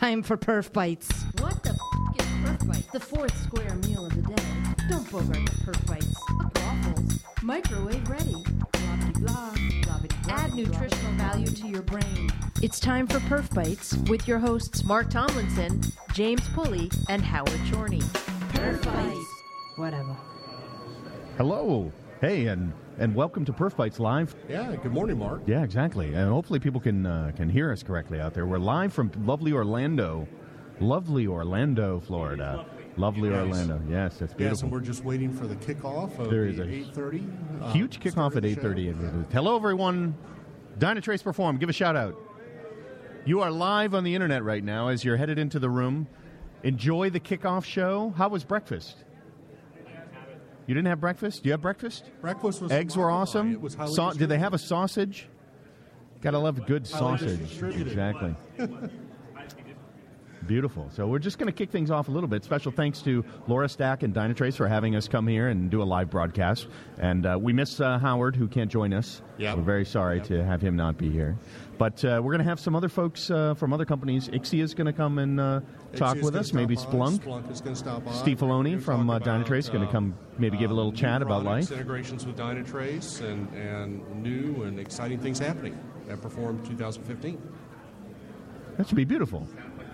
time for Perf Bites. What the is Perf Bites? The fourth square meal of the day. Don't bogart the Perf Bites. Waffles. Microwave ready. Blah-blah-blah. Blah-blah-blah. Add nutritional value to your brain. It's time for Perf Bites with your hosts Mark Tomlinson, James Pulley, and Howard Chorney. Perf Bites. Whatever. Hello. Hey, and welcome to Perf Bites Live. Yeah, good morning, Mark. Yeah, exactly. And hopefully people can hear us correctly out there. We're live from lovely Orlando, Florida. Lovely Yes. Orlando. Yes, that's beautiful. Yes, and we're just waiting for the kickoff of There is the a 8:30. Huge kickoff at 8:30. Hello, everyone. Dynatrace Perform. Give a shout out. You are live on the internet right now as you're headed into the room. Enjoy the kickoff show. How was breakfast? You didn't have breakfast? Do you have breakfast? Breakfast was Eggs were awesome. It was highly Did they have a sausage? Gotta love good Highly sausage. distributed. Exactly. Beautiful. So we're just going to kick things off a little bit. Special thanks to Laura Stack and Dynatrace for having us come here and do a live broadcast. And we miss Howard, who can't join us. Yep. We're very sorry to have him not be here. But we're going to have some other folks from other companies. Ixia is going to come and talk with us. Maybe Splunk. Splunk is going to stop by. Steve Filoni We're from gonna talk Dynatrace is going to come maybe give a little new chat about products, life. Integrations with Dynatrace and new and exciting things happening at Perform 2015. That should be beautiful.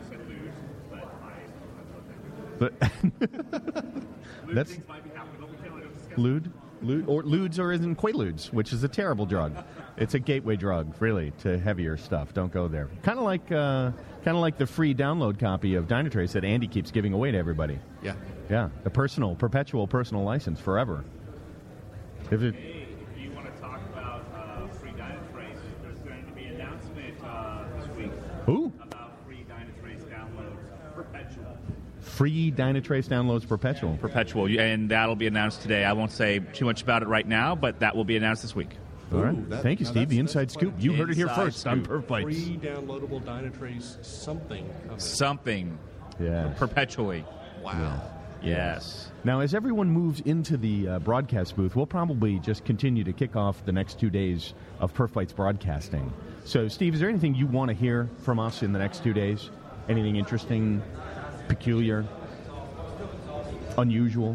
But that's lewd, or lewds or isn't Quaaludes, which is a terrible drug. It's a gateway drug, really, to heavier stuff. Don't go there. Kind of like the free download copy of Dynatrace that Andy keeps giving away to everybody. Yeah. Yeah, the perpetual personal license forever. If it. Hey, do you want to talk about free Dynatrace? There's going to be an announcement this week. Who? About free Dynatrace downloads, perpetual. Free Dynatrace downloads perpetual. Perpetual, and that'll be announced today. I won't say too much about it right now, but that will be announced this week. All right. Ooh, Thank you, Steve. The inside scoop. You heard it here Inside first on scoop. Perf Bites. Free downloadable Dynatrace something. Something Yeah. perpetually. Wow. Yes. Now, as everyone moves into the broadcast booth, we'll probably just continue to kick off the next 2 days of Perf Bites broadcasting. So, Steve, is there anything you want to hear from us in the next 2 days? Anything interesting, peculiar, unusual?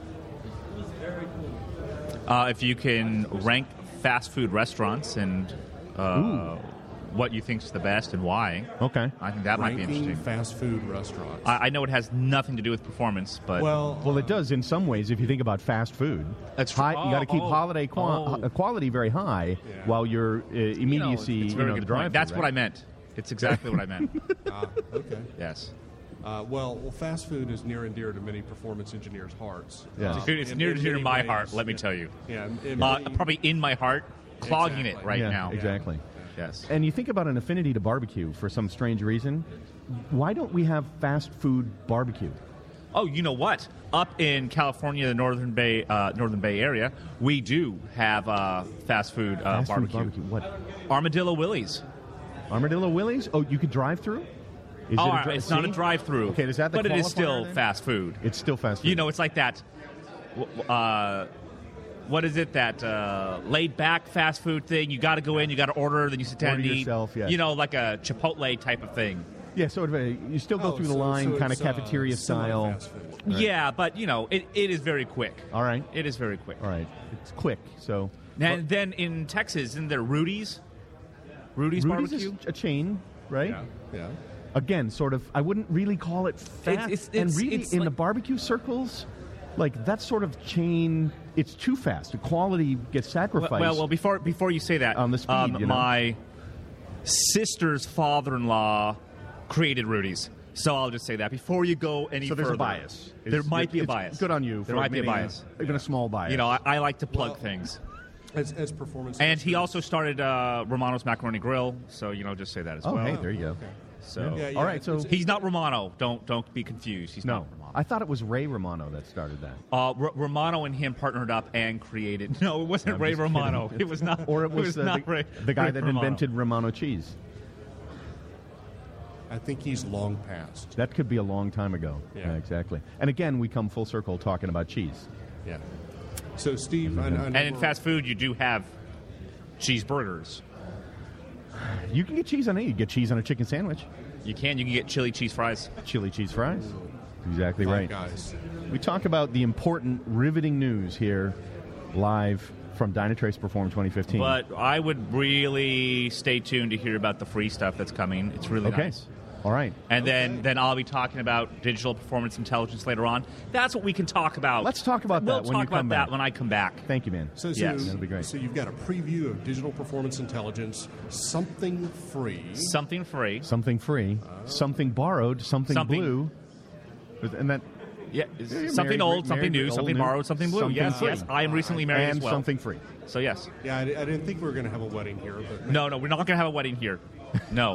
If you can rank fast food restaurants and what you think's the best and why, Okay. I think that might be Ranking interesting. fast food restaurants. I know it has nothing to do with performance, but Well, it does in some ways if you think about fast food. That's true. You got to keep holiday Oh. quality very high while your immediacy, it's a very the good drive. point. That's what I meant. It's exactly what I meant. Okay. Yes. Well, fast food is near and dear to many performance engineers' hearts. Yeah. It's In- near in to many my ways. heart, let me tell you. Yeah, in Probably in my heart, clogging Exactly. it right yeah, now. Exactly. Yes. And you think about an affinity to barbecue for some strange reason. Why don't we have fast food barbecue? Oh, you know what? Up in California, the Northern Bay area, we do have fast food Fast food barbecue. What? Armadillo Willie's. Armadillo Willie's? Oh, you could drive through? Is It's not a drive-through. Okay, is that the but it is qualifier still then? fast food. It's still fast food. You know, it's like that. What is it? That laid-back fast food thing. You got to go in, you got to order, then you sit down Order and eat. yourself, yes. You know, like a Chipotle type of thing. Yeah, so you still go through the line, kind of cafeteria style. Fast food. Right. Yeah, but you know, it is very quick. All right. It is very quick. All right. It's quick, so. And then in Texas, isn't there Rudy's? Rudy's Rudy's barbecue. is a chain, right? Yeah. Again, sort of, I wouldn't really call it fast. And really, it's in like- the barbecue circles, like that sort of chain, it's too fast. The quality gets sacrificed. Well, before you say that, On the speed, you know? my sister's father-in-law created Rudy's. So I'll just say that before you go any so further. there's a bias. There might be a It's bias. Good on you. There for might be a admitting bias. Even a small bias. You know, I like to plug Well, things. As performance. And he also started Romano's Macaroni Grill. So just say that as oh, well. hey, there you go. So Yeah, All right, so he's not Romano. Don't be confused. He's no, not Romano. I thought it was Ray Romano that started that. Romano and him partnered up and created. No, it wasn't I'm Ray just Romano. kidding. It was not. Or it was, not Ray. the guy Ray that Romano. invented Romano cheese. I think he's long past. That could be a long time ago. Yeah. Exactly. And again, we come full circle talking about cheese. Yeah. So, Steve, I know And in we're- fast food, you do have cheeseburgers. You can get cheese on it. You can get cheese on a chicken sandwich. You can get chili cheese fries. Chili cheese fries. Exactly Five right. Guys. We talk about the important, riveting news here live from Dynatrace Perform 2015. But I would really stay tuned to hear about the free stuff that's coming. It's really okay. nice. All right. And then I'll be talking about digital performance intelligence later on. That's what we can talk about. Let's talk about that when you come back. When I come back. Thank you, man. Yes. That'll be great. So you've got a preview of digital performance intelligence, something free. Something free. Something free. Something borrowed. Something blue. And that. Yeah, Married, something old, something married, new, something new, borrowed, something blue. something Yes, free. yes. I am recently married and as well. something free. So yes. Yeah, I didn't think we were going to have a wedding here. But No, we're not going to have a wedding here. No.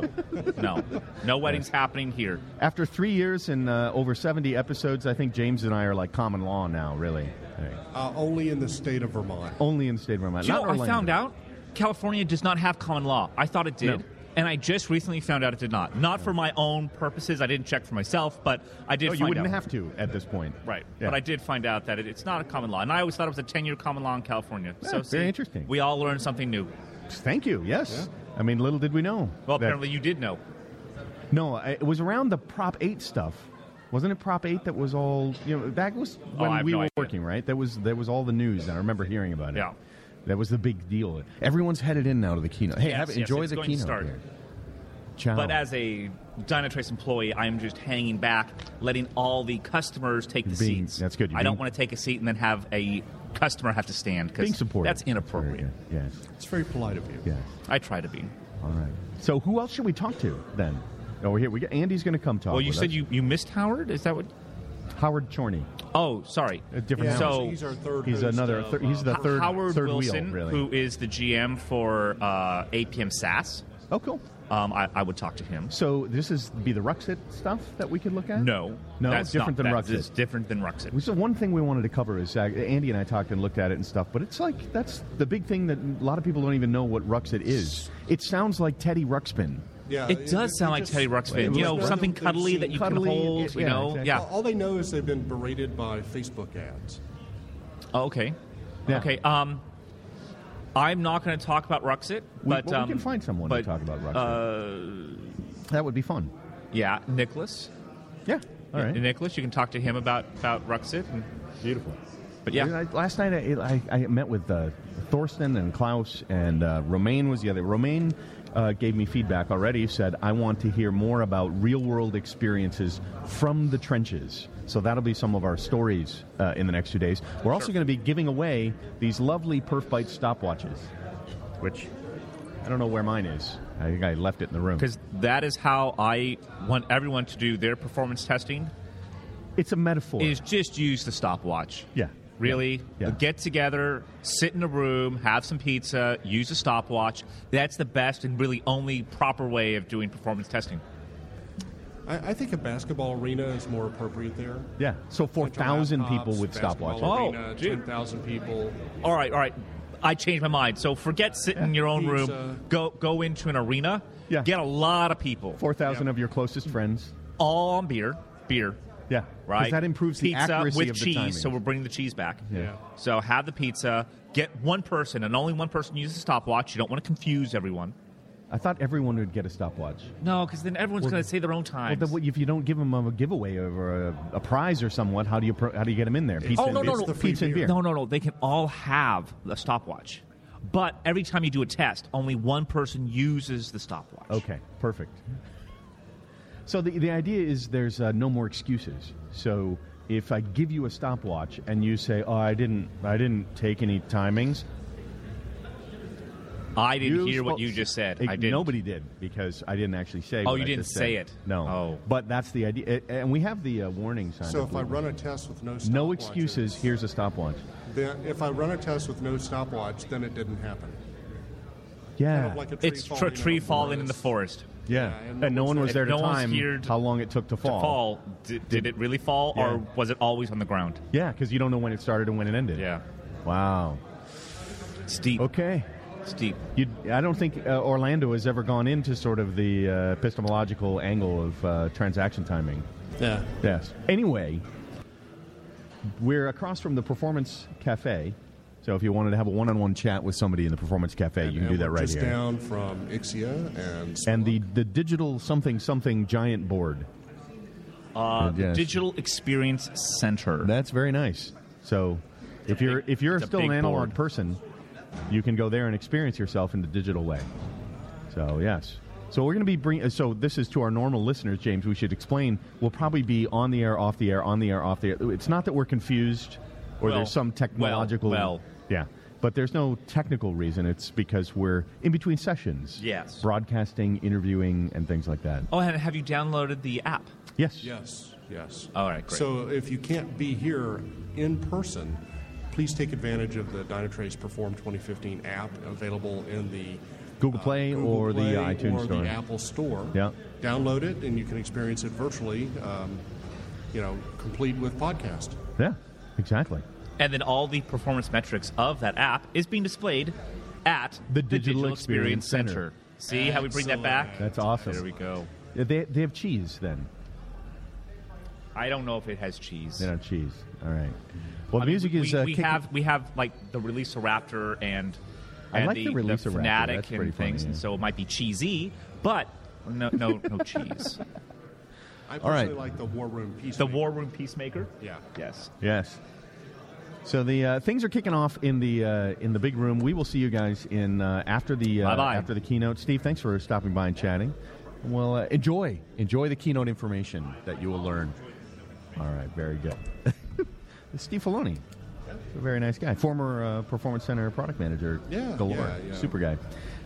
No weddings happening here. After 3 years and over 70 episodes, I think James and I are like common law now, really. only in the state of Vermont. Only in the state of Vermont. Do you Not know, I Orlando. found out California does not have common law. I thought it did. No. And I just recently found out it did not. Not for my own purposes. I didn't check for myself, but I did Oh, find you out. wouldn't have to at this point. Right. Yeah. But I did find out that it's not a common law. And I always thought it was a 10-year common law in California. Yeah, So very see, interesting. We all learned something new. Thank you. Yes. I mean, little did we know. Well, that- apparently you did know. No, it was around the Prop 8 stuff. Wasn't it Prop 8 that was all, that was when I have we no were idea. working, right? That was all the news. I remember hearing about it. Yeah. That was the big deal. Everyone's headed in now to the keynote. Hey, Yes, enjoy it's the going to keynote start. here. Ciao. But as a Dynatrace employee, I'm just hanging back, letting all the customers take the seats. That's good. I don't want to take a seat and then have a customer have to stand being because supportive. that's inappropriate. Yes. It's very polite of you. Yes. I try to be. All right. So who else should we talk to then? Oh, we're here. We got Andy's going to come talk. Well, you with said us. you missed Howard? Is that what? Howard Chorney. Oh, sorry. A different Yeah, Howard. So he's our third. He's host another. of, He's the third. Howard third Wilson, wheel, really. who is the GM for APM SaaS. Oh, cool. I would talk to him. So this is be the Ruxit stuff that we could look at? No, No, that's different not, than that Ruxit. is different than Ruxit. So one thing we wanted to cover is Andy and I talked and looked at it and stuff, but it's like that's the big thing that a lot of people don't even know what Ruxit is. It sounds like Teddy Ruxpin. Yeah, It does sound like just- Teddy Ruxpin. You know, They've something seen- cuddly that you Cuddly, can hold. yeah, You know, exactly. yeah. All they know is they've been berated by Facebook ads. Oh, okay. Yeah. Okay. I'm not going to talk about Ruxit, but we can find someone to talk about Ruxit. That would be fun. Yeah, Nicholas. Yeah. All right. Nicholas, you can talk to him about Ruxit. Beautiful. But yeah, Last night I met with Thorsten and Klaus, and Romain was the other. Romain gave me feedback already. He said, I want to hear more about real-world experiences from the trenches. So that'll be some of our stories in the next 2 days. We're also going to be giving away these lovely PerfBite stopwatches, which I don't know where mine is. I think I left it in the room. because that is how I want everyone to do their performance testing. It's a metaphor. Is just use the stopwatch. Yeah. Really? Yeah. Get together, sit in a room, have some pizza, use a stopwatch. That's the best and really only proper way of doing performance testing. I think a basketball arena is more appropriate there. Yeah. So 4,000 people with Basketball stopwatches. Arena, Oh, dude. 10,000 people. All right. I changed my mind. So forget sitting in your own Pizza. room. Go into an arena. Yeah. Get a lot of people. 4,000 of your closest friends. All on beer. Yeah. Right. Because that improves the pizza accuracy with of the cheese. timing. So we're bringing the cheese back. Yeah. So have the pizza. Get one person, and only one person uses a stopwatch. You don't want to confuse everyone. I thought everyone would get a stopwatch. No, because then everyone's going to say their own time. Well, if you don't give them a giveaway or a prize or somewhat, how do you get them in there? Pizza, Oh, no, and, no, beer. no. the free Pizza and beer. beer. No. They can all have a stopwatch. But every time you do a test, only one person uses the stopwatch. Okay, perfect. So the idea is there's no more excuses. So if I give you a stopwatch and you say, "Oh, I didn't take any timings," I didn't hear what you just said. I didn't. Nobody did because I didn't actually say. Oh, what you I didn't just say said. it. No. Oh. But that's the idea, and we have the warning sign. So if I run a test with no stopwatches, no excuses, here's a stopwatch. Then if I run a test with no stopwatch, then it didn't happen. Yeah. Kind of like a tree It's falling tree in a falling in the forest. forest. Yeah, and and no one was there to no one's time here how long it took to To fall. fall. Did it really fall, Yeah. or was it always on the ground? Yeah, because you don't know when it started and when it ended. Yeah. Wow. Steep. Okay. Steep. I don't think Orlando has ever gone into sort of the epistemological angle of transaction timing. Yeah. Yes. Anyway, we're across from the Performance Cafe, So if you wanted to have a one-on-one chat with somebody in the Performance Cafe, you can do that right just here. down from Ixia And the digital something giant board. The Yes. Digital Experience Center. That's very nice. So if you're it's a still an big analog board. person, you can go there and experience yourself in the digital way. So yes. So we're going to be so this is to our normal listeners, James. We should explain. We'll probably be on the air, off the air, on the air, off the air. It's not that we're confused or there's some technological. Yeah. But there's no technical reason. It's because we're in between sessions. Yes. Broadcasting, interviewing, and things like that. Oh, and have you downloaded the app? Yes. Yes. All right, great. So if you can't be here in person, please take advantage of the Dynatrace Perform 2015 app available in the Google Play or the iTunes or Store. the Apple Store. Yeah. Download it, and you can experience it virtually, complete with podcast. Yeah, exactly. And then all the performance metrics of that app is being displayed at The Digital Experience Center. See how we bring that back? That's awesome. There we go. They have cheese then. I don't know if it has cheese. They don't have cheese. All right. Well, the I mean, music is. we have like the Release-A-Raptor and I like the Release-A-Raptor. Fanatic That's pretty and things, funny, and yeah. so it might be cheesy, but no cheese. I All right. personally like the War Room Peacemaker. The War Room Peacemaker. Yeah. Yes. Yes. So the things are kicking off in the big room. We will see you guys in after the keynote. Steve, thanks for stopping by and chatting. Well, enjoy the keynote information that you will learn. All right, very good. Steve Filoni, a very nice guy, former Performance Center product manager. Galore, super guy.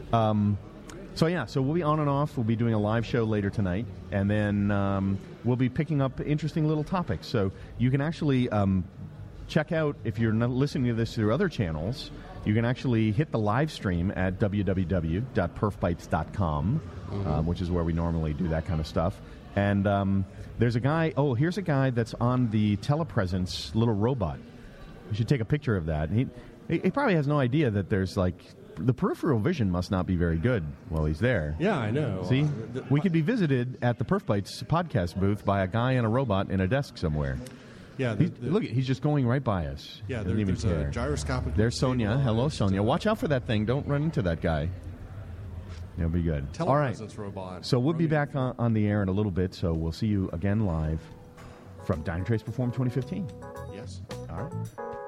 So we'll be on and off. We'll be doing a live show later tonight, and then we'll be picking up interesting little topics. So you can actually check out, if you're not listening to this through other channels, you can actually hit the live stream at www.perfbytes.com, which is where we normally do that kind of stuff. And there's a guy, here's a guy that's on the telepresence little robot. You should take a picture of that. He probably has no idea that there's the peripheral vision must not be very good while he's there. Yeah, I know. See, we could be visited at the Perf Bytes podcast booth by a guy and a robot in a desk somewhere. Yeah, Look, he's just going right by us. Yeah, Doesn't even there's care. a gyroscopic. There's Sonia. Hello, Sonia. Watch out for that thing. Don't run into that guy. It'll be good. All right. Robot. So we'll be back on the air in a little bit. So we'll see you again live from Dynatrace Perform 2015. Yes. All right.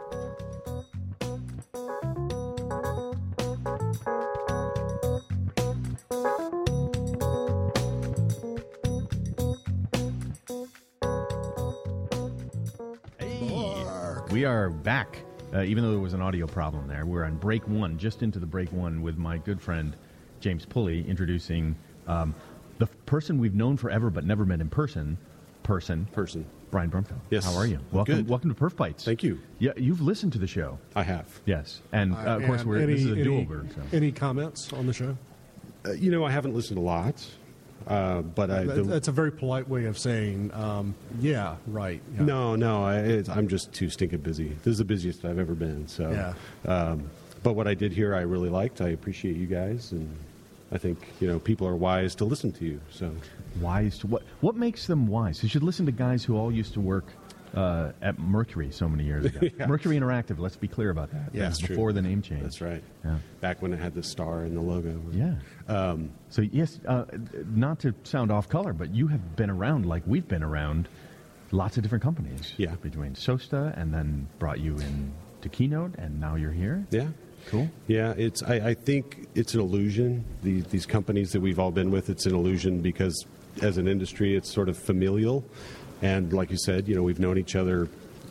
We are back, even though there was an audio problem there. We're on break one, just into the break one, with my good friend James Pulley introducing the person we've known forever but never met in person, Brian Brumfield. Yes. How are you? Good. Welcome to Perf Bytes. Thank you. Yeah, you've listened to the show. I have. Yes, and of course this is a do-over. So. Any comments on the show? I haven't listened a lot, but That's a very polite way of saying, yeah, right. Yeah. No, I'm just too stinking busy. This is the busiest I've ever been. So, Yeah. But what I did here, I really liked. I appreciate you guys, and I think people are wise to listen to you. So, Wise to what makes them wise? You should listen to guys who all used to work at Mercury so many years ago. Yeah. Mercury Interactive. Let's be clear about that. Yeah, That's that's before true. the name change. That's right. Yeah. Back when it had the star in the logo. Yeah. So yes, not to sound off color, but you have been around like we've been around. Lots of different companies. Yeah. Between SOSTA and then brought you in to Keynote, and now you're here. Yeah. Cool. Yeah, I think it's an illusion. These companies that we've all been with, it's an illusion because as an industry, it's sort of familial. And like you said, we've known each other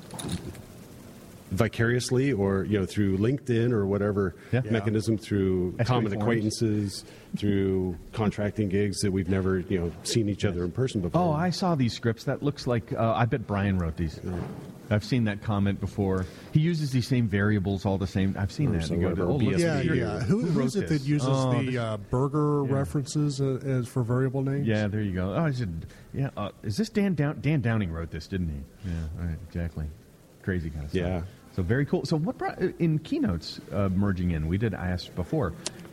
vicariously or, through LinkedIn or whatever mechanism, through SB common forums. acquaintances, through contracting gigs that we've never, seen each other in person before. Oh, I saw these scripts. That looks like I bet Brian wrote these. I've seen that comment before. He uses these same variables all the same. I've seen that. so You go, whatever, "Oh, look, BSB Yeah. or- Who wrote is it this? that uses Oh, the burger references as for variable names? Yeah, there you go. Oh, I said, is this Dan Downing wrote this, didn't he? Yeah, right, exactly. Crazy kind of stuff. Yeah. So very cool. So what brought in Keynotes merging in? I asked before,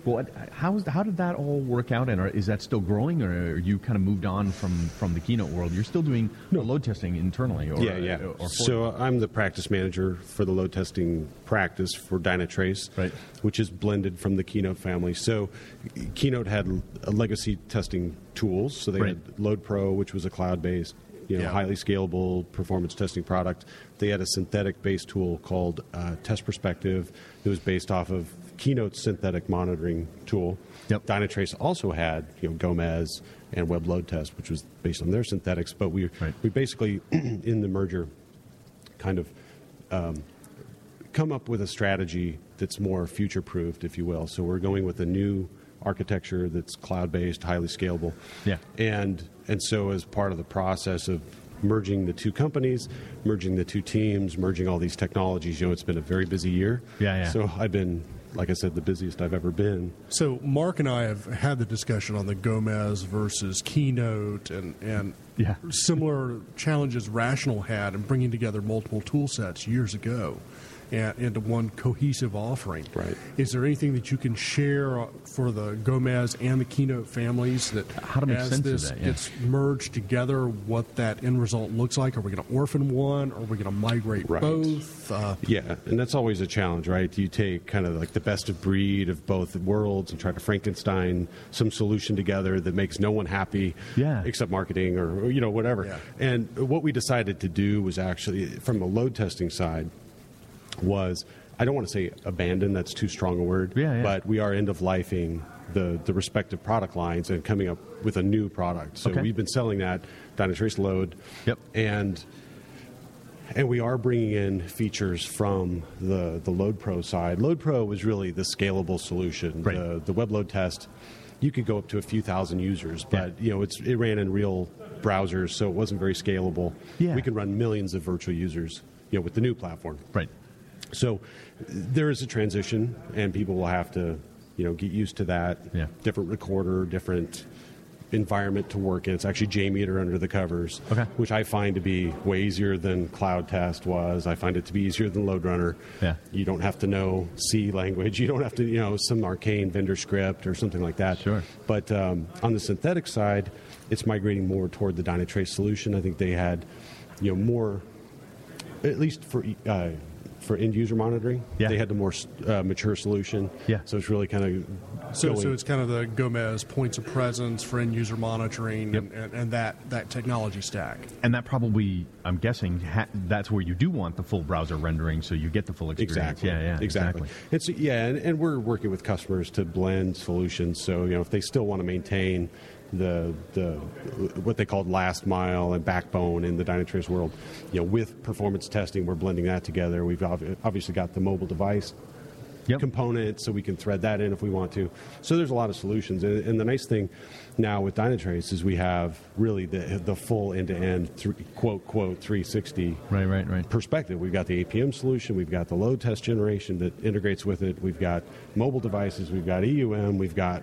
Well, how did that all work out, and is that still growing, or are you kind of moved on from the Keynote world? You're still doing load testing internally, or Yeah. So I'm the practice manager for the load testing practice for Dynatrace, right, which is blended from the Keynote family. So Keynote had a legacy testing tools. So they had Load Pro, which was a cloud-based, highly scalable performance testing product. They had a synthetic-based tool called Test Perspective. It was based off of Keynote's synthetic monitoring tool. Yep. Dynatrace also had Gomez and Web Load Test, which was based on their synthetics. But we basically, in the merger, kind of come up with a strategy that's more future-proofed, if you will. So we're going with a new architecture that's cloud-based, highly scalable. Yeah. And so as part of the process of merging the two companies, merging the two teams, merging all these technologies, it's been a very busy year. Yeah. So I've been, like I said, the busiest I've ever been. So Mark and I have had the discussion on the Gomez versus Keynote and similar challenges Rational had in bringing together multiple tool sets years ago into one cohesive offering. Right. Is there anything that you can share for the Gomez and the Keynote families that how to make as sense this of that, gets merged together, what that end result looks like? Are we going to orphan one? Are we going to migrate both? Yeah, and that's always a challenge, right? You take kind of like the best of breed of both worlds and try to Frankenstein some solution together that makes no one happy except marketing or whatever. Yeah. And what we decided to do was actually, from the load testing side, was, I don't want to say abandon, that's too strong a word, but we are end-of-lifing the respective product lines and coming up with a new product. So we've been selling that, Dynatrace Load, and we are bringing in features from the Load Pro side. Load Pro was really the scalable solution. The Web Load Test, you could go up to a few thousand users, but it ran in real browsers, so it wasn't very scalable. We can run millions of virtual users with the new platform. Right. So there is a transition, and people will have to, get used to that. Different recorder, different environment to work in. It's actually JMeter under the covers, which I find to be way easier than Cloud Test was. I find it to be easier than LoadRunner. You don't have to know C language. You don't have to, some arcane vendor script or something like that. Sure. But on the synthetic side, it's migrating more toward the Dynatrace solution. I think they had, more, at least for end user monitoring, they had the more mature solution. So it's really kind of so it's kind of the Gomez points of presence for end user monitoring and that technology stack. And that probably, I'm guessing, that's where you do want the full browser rendering, so you get the full experience. Exactly. It's and we're working with customers to blend solutions. So if they still want to maintain the what they called last mile and backbone in the Dynatrace world, with performance testing, we're blending that together. We've obviously got the mobile device component, so we can thread that in if we want to. So there's a lot of solutions, and the nice thing now with Dynatrace is we have really the full end-to-end quote 360 perspective. We've got the APM solution, we've got the load test generation that integrates with it, we've got mobile devices, we've got EUM, we've got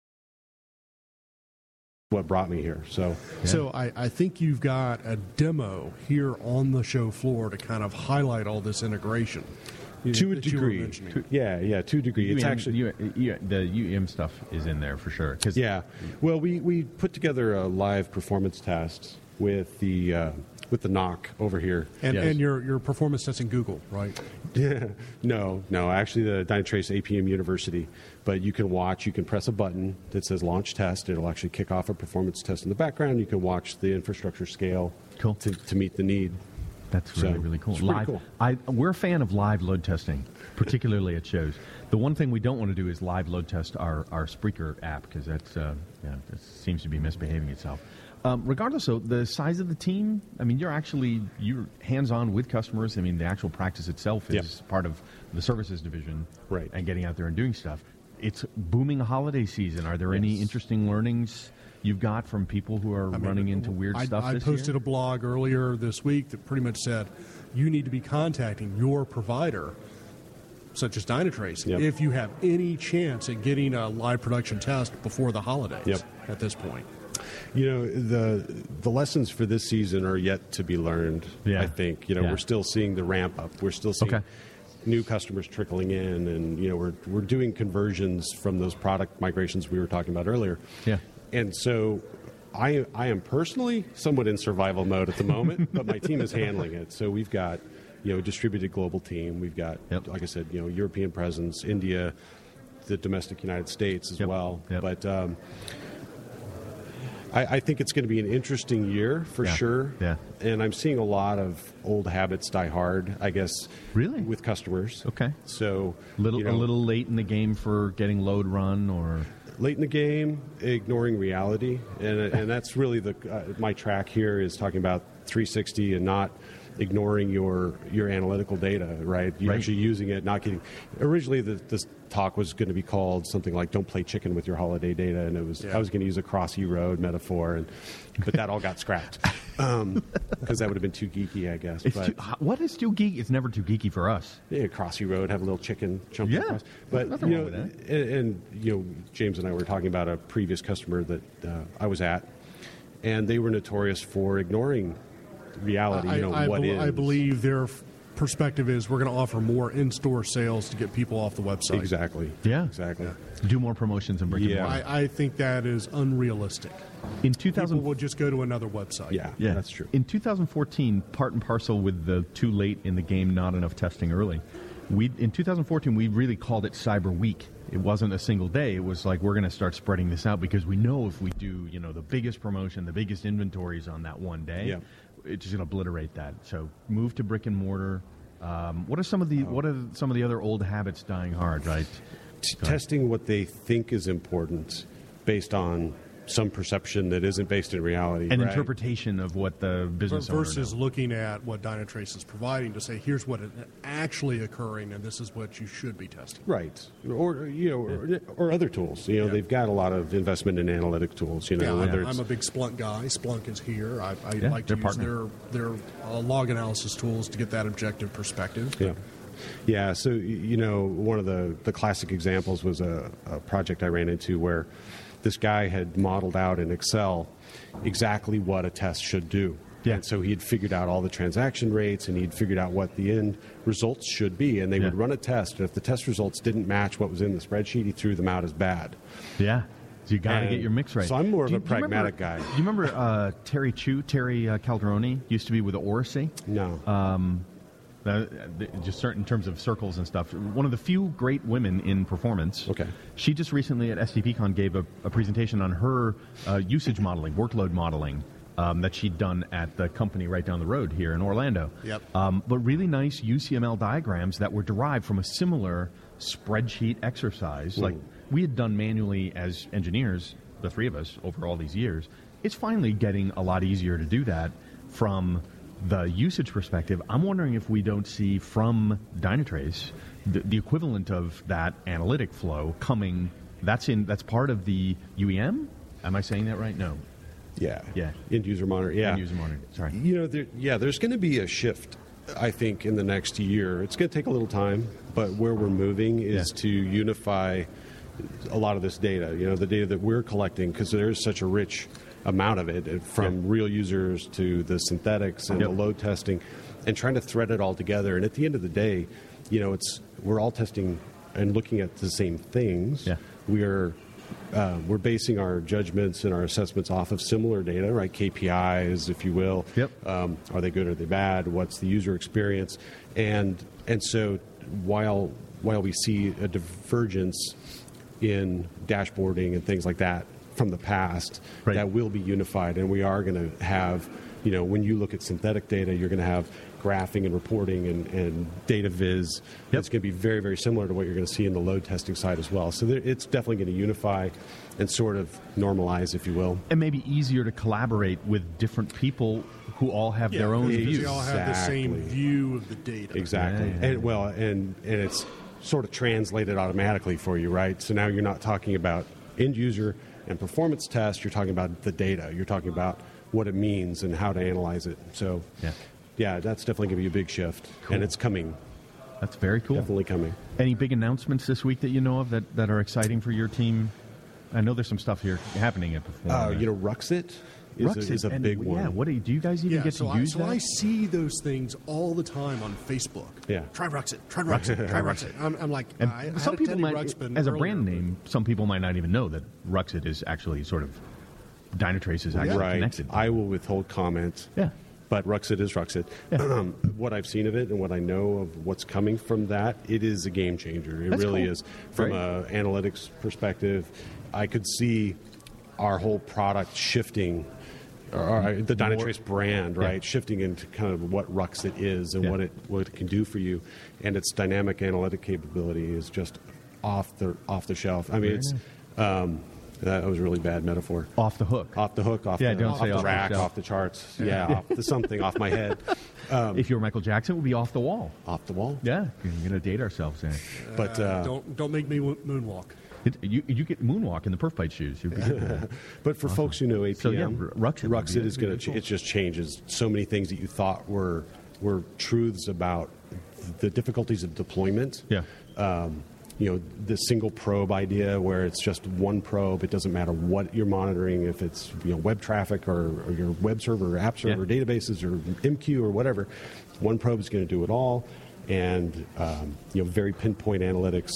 what brought me here. So I think you've got a demo here on the show floor to kind of highlight all this integration. To a degree. To a degree. It's actually the UM stuff is in there for sure. Well, we put together a live performance test with the NOC over here. And your performance testing Google, right? No. Actually, the Dynatrace APM University. But you can press a button that says launch test. It'll actually kick off a performance test in the background. You can watch the infrastructure scale to meet the need. That's really cool. It's pretty cool. We're a fan of live load testing, particularly at shows. The one thing we don't want to do is live load test our Spreaker app, because that seems to be misbehaving itself. Regardless of the size of the team, I mean, you're hands-on with customers. I mean, the actual practice itself is part of the services division, and getting out there and doing stuff. It's booming holiday season. Are there any interesting learnings you've got from people who are running into weird stuff this year? I posted a blog earlier this week that pretty much said you need to be contacting your provider, such as Dynatrace, if you have any chance at getting a live production test before the holidays at this point. The lessons for this season are yet to be learned, I think. We're still seeing the ramp up. We're still seeing... new customers trickling in, and we're doing conversions from those product migrations we were talking about earlier. Yeah. And so I am personally somewhat in survival mode at the moment, but my team is handling it. So we've got a distributed global team. We've got, like I said, European presence, India, the domestic United States as well. Yep. But I think it's going to be an interesting year for sure. Yeah. And I'm seeing a lot of old habits die hard, I guess. Really? With customers. Okay. So a little late in the game for getting load run, or late in the game, ignoring reality, and that's really my track here is talking about 360 and not ignoring your analytical data, right? You're actually using it, not getting. Originally, this talk was going to be called something like "Don't play chicken with your holiday data," and I was going to use a crossy road metaphor, but that all got scrapped because that would have been too geeky, I guess. What is too geeky? It's never too geeky for us. Yeah, crossy road, have a little chicken jumping across. But nothing wrong with that. And James and I were talking about a previous customer that I was at, and they were notorious for ignoring reality. I believe their perspective is we're going to offer more in-store sales to get people off the website. Exactly. Yeah. Exactly. Do more promotions and brick and mortar. I think that is unrealistic. In 2000, people will just go to another website. Yeah, that's true. In 2014, part and parcel with the too late in the game, not enough testing early, in 2014, we really called it Cyber Week. It wasn't a single day. It was like, we're going to start spreading this out because we know if we do, the biggest promotion, the biggest inventories on that one day, it's just going to obliterate that. So move to brick and mortar. What are some of the other old habits dying hard? Right, testing what they think is important based on some perception that isn't based in reality. An interpretation of what the business owner versus knows. Looking at what Dynatrace is providing to say, here's what is actually occurring, and this is what you should be testing. Right, or other tools. They've got a lot of investment in analytic tools. I'm a big Splunk guy. Splunk is here. I like to use their log analysis tools to get that objective perspective. Yeah. Yeah, so one of the classic examples was a project I ran into where this guy had modeled out in Excel exactly what a test should do. Yeah. And so he had figured out all the transaction rates, and he'd figured out what the end results should be. And they would run a test, and if the test results didn't match what was in the spreadsheet, he threw them out as bad. Yeah. So you got to get your mix right. So I'm more of a pragmatic guy. Do you remember Terry Calderoni used to be with Oracy? No. Just certain in terms of circles and stuff. One of the few great women in performance. Okay. She just recently at SCPCon gave a presentation on her usage modeling, workload modeling that she'd done at the company right down the road here in Orlando. Yep. But really nice UCML diagrams that were derived from a similar spreadsheet exercise. Like we had done manually as engineers, the three of us, over all these years. It's finally getting a lot easier to do that from the usage perspective. I'm wondering if we don't see from Dynatrace the equivalent of that analytic flow coming. That's part of the UEM. Am I saying that right? No. Yeah. Yeah. End user monitor. Yeah. End user monitor. Sorry. There's going to be a shift, I think, in the next year. It's going to take a little time, but where we're moving is to unify a lot of this data. The data that we're collecting, because there's such a rich amount of it, from real users to the synthetics and the load testing, and trying to thread it all together. And at the end of the day, we're all testing and looking at the same things. Yeah. We're basing our judgments and our assessments off of similar data, right? KPIs, if you will. Yep. Are they good? Are they bad? What's the user experience? And so while we see a divergence in dashboarding and things like that from the past, that will be unified, and we are going to have, when you look at synthetic data, you're going to have graphing and reporting and data viz. It's going to be very, very similar to what you're going to see in the load testing side as well. So it's definitely going to unify and sort of normalize, if you will. And maybe easier to collaborate with different people who all have their own views. They all have the same view of the data. Exactly. And it's sort of translated automatically for you, right? So now you're not talking about end user and performance test, you're talking about the data. You're talking about what it means and how to analyze it. So, that's definitely going to be a big shift. Cool. And it's coming. That's very cool. Definitely coming. Any big announcements this week that you know of that are exciting for your team? I know there's some stuff here happening at Perform. Ruxit is a big one. Yeah, what do you guys even get to use that? I see those things all the time on Facebook. Yeah. Try Ruxit, try Ruxit, try Ruxit. I'm like, And I some had people Teddy might, Ruxpin as a earlier, brand name, some people might not even know that Ruxit is actually sort of Dynatrace is actually Right. connected. I will withhold comment. Yeah. But Ruxit is Ruxit. Yeah. What I've seen of it and what I know of what's coming from that, it is a game changer. It That's really cool. is. From Great. an analytics perspective, I could see our whole product shifting, or the Dynatrace brand, right, shifting into kind of what Ruxit is and what it can do for you, and its dynamic analytic capability is just off the shelf. I mean, that was a really bad metaphor. Off the hook. Off the hook, off don't off say the off the rack, shelf. off the charts. Yeah, off the something off my head. If you were Michael Jackson, it would be off the wall. Off the wall. Yeah, you're going to date ourselves there. But don't make me moonwalk. You get moonwalk in the perf bite shoes. You'd be good for that. But for folks who know APM, So, yeah, Ruxit would be is going to it just changes so many things that you thought were truths about the difficulties of deployment. Yeah. The single probe idea where it's just one probe. It doesn't matter what you're monitoring, if it's web traffic or your web server or app server databases or MQ or whatever. One probe is going to do it all, and very pinpoint analytics.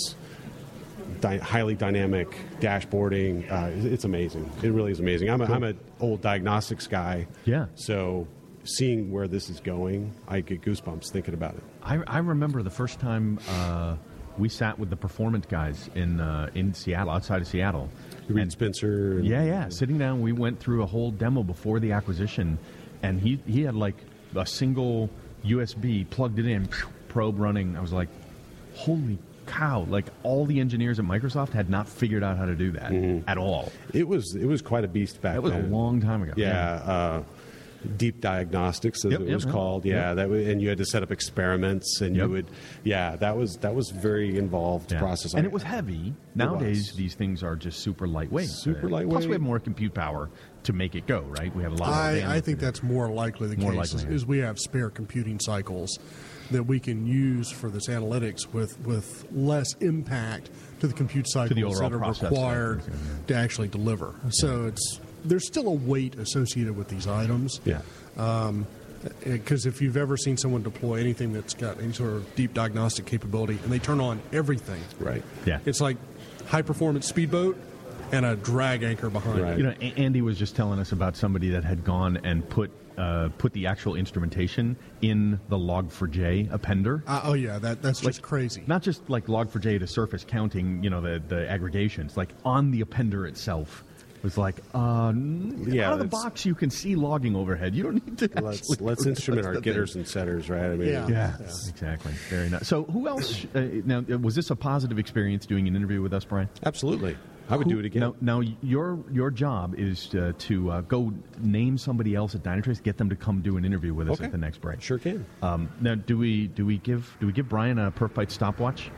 Highly dynamic dashboarding. It's amazing. It really is amazing. I'm an old diagnostics guy. Yeah. So seeing where this is going, I get goosebumps thinking about it. I remember the first time we sat with the Performant guys in Seattle, outside of Seattle. Reed Spencer. Sitting down, we went through a whole demo before the acquisition, and he had like a single USB, plugged it in, probe running. I was like, holy cow, like all the engineers at Microsoft had not figured out how to do that at all. It was quite a beast back then. That was a long time ago. Yeah. Deep diagnostics, as it was called. Yeah, and you had to set up experiments, and you would. Yeah, that was very involved process. And it was heavy. Nowadays, these things are just super lightweight. Plus, we have more compute power to make it go. Right? We have a lot. I think that's more likely the case. Is we have spare computing cycles that we can use for this analytics with less impact to the compute cycles that are required to actually deliver. So there's still a weight associated with these items. Yeah. Because if you've ever seen someone deploy anything that's got any sort of deep diagnostic capability and they turn on everything, right? Yeah. It's like high performance speedboat and a drag anchor behind it. Andy was just telling us about somebody that had gone and put the actual instrumentation in the Log4j appender. That's just crazy. Not just like Log4j to surface counting, the aggregations, like on the appender itself. It was like, out of the box, you can see logging overhead. You don't need to. Let's instrument our getters and setters, right? I mean, exactly. Very nice. So, who else? Now, was this a positive experience doing an interview with us, Brian? Absolutely. I would do it again. Now your job is to go name somebody else at Dynatrace, get them to come do an interview with us at the next break. Sure can. Now, do we give Brian a perf bite stopwatch?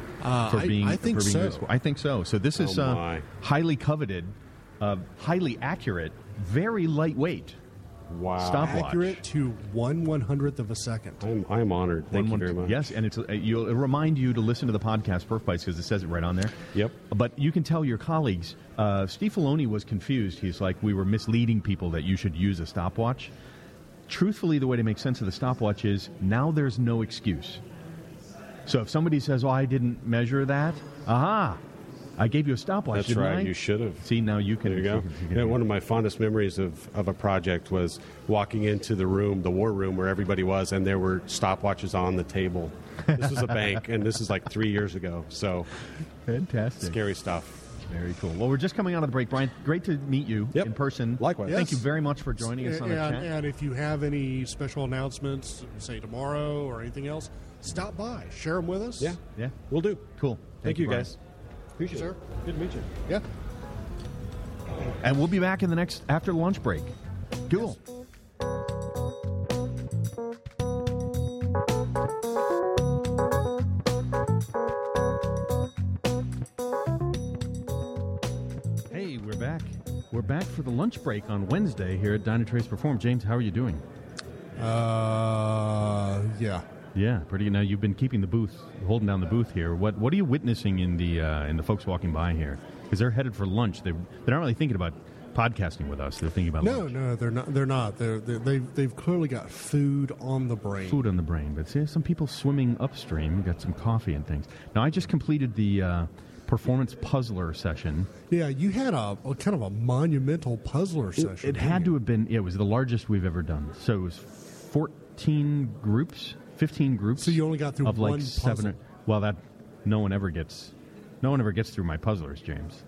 I think so. Useful? I think so. So this is highly coveted. Highly accurate, very lightweight. Wow. Stopwatch. Accurate to 1/100th of a second. I'm honored. Thank you very much. Yes, and it'll remind you to listen to the podcast Perf Bites because it says it right on there. Yep. But you can tell your colleagues. Steve Filoni was confused. He's like, we were misleading people that you should use a stopwatch. Truthfully, the way to make sense of the stopwatch is now there's no excuse. So if somebody says, I didn't measure that, I gave you a stopwatch. That's right. I? You should have. See, now you can. There you go. One of my fondest memories of a project was walking into the war room where everybody was, and there were stopwatches on the table. This was a bank, and this is like 3 years ago. So, fantastic, scary stuff. Very cool. Well, we're just coming out of the break, Brian. Great to meet you in person. Likewise. Thank you very much for joining us on the chat. And if you have any special announcements, say tomorrow or anything else, stop by, share them with us. Yeah, we'll do. Cool. Thank you, Brian. guys. Appreciate it, sir. Good to meet you. Yeah. And we'll be back in the after the lunch break. Cool. Hey, we're back. We're back for the lunch break on Wednesday here at Dynatrace Perform. James, how are you doing? Yeah. Yeah, pretty good. Now you've been keeping the booth, holding down the booth here. What are you witnessing in the folks walking by here? Because they're headed for lunch. They're not really thinking about podcasting with us. They're thinking about No, lunch. no, they're not. They're not. They've clearly got food on the brain. Food on the brain. But see, some people swimming upstream got some coffee and things. Now, I just completed the performance puzzler session. Yeah, you had a kind of a monumental puzzler session. It had to have been. Yeah, it was the largest we've ever done. So it was 15 groups. So you only got through of one like 7. puzzle. Well, that no one ever gets through my puzzlers, James.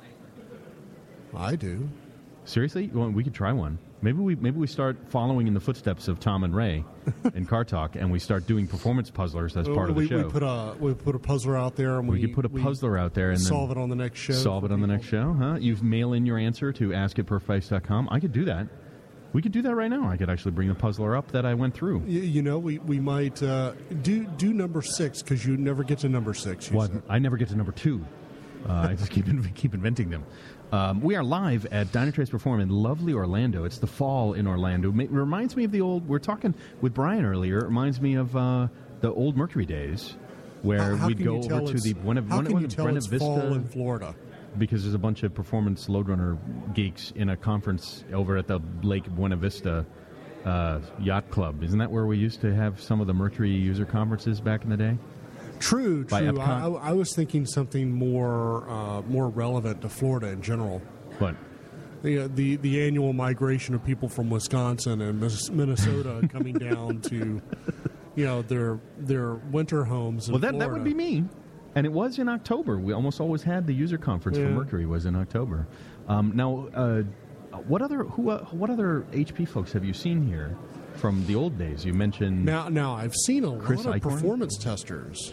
I do. Seriously, well, we could try one. Maybe we start following in the footsteps of Tom and Ray in Car Talk, and we start doing performance puzzlers as part of the show. We put a puzzler out there, and we could put a puzzler out there and solve then it on the next show. Solve it on the next show, huh? You mail in your answer to ask@perfbikes.com. I could do that. We could do that right now. I could actually bring the puzzler up that I went through. You know, we might do number 6 because you never get to number 6. Well, I never get to number 2. I just keep inventing them. We are live at Dynatrace Perform in lovely Orlando. It's the fall in Orlando. It reminds me of the old. We're talking with Brian earlier. It reminds me of the old Mercury days, where we'd go over to the Buena Vista. Fall in Florida? Because there's a bunch of performance load runner geeks in a conference over at the Lake Buena Vista Yacht Club. Isn't that where we used to have some of the Mercury user conferences back in the day? True. I was thinking something more relevant to Florida in general. What? The annual migration of people from Wisconsin and Minnesota coming down to their winter homes. Well, that would be me. And it was in October. We almost always had the user conference for Mercury was in October. Now, what other HP folks have you seen here from the old days? You mentioned now I've seen a Chris lot of Eichhorn? performance testers,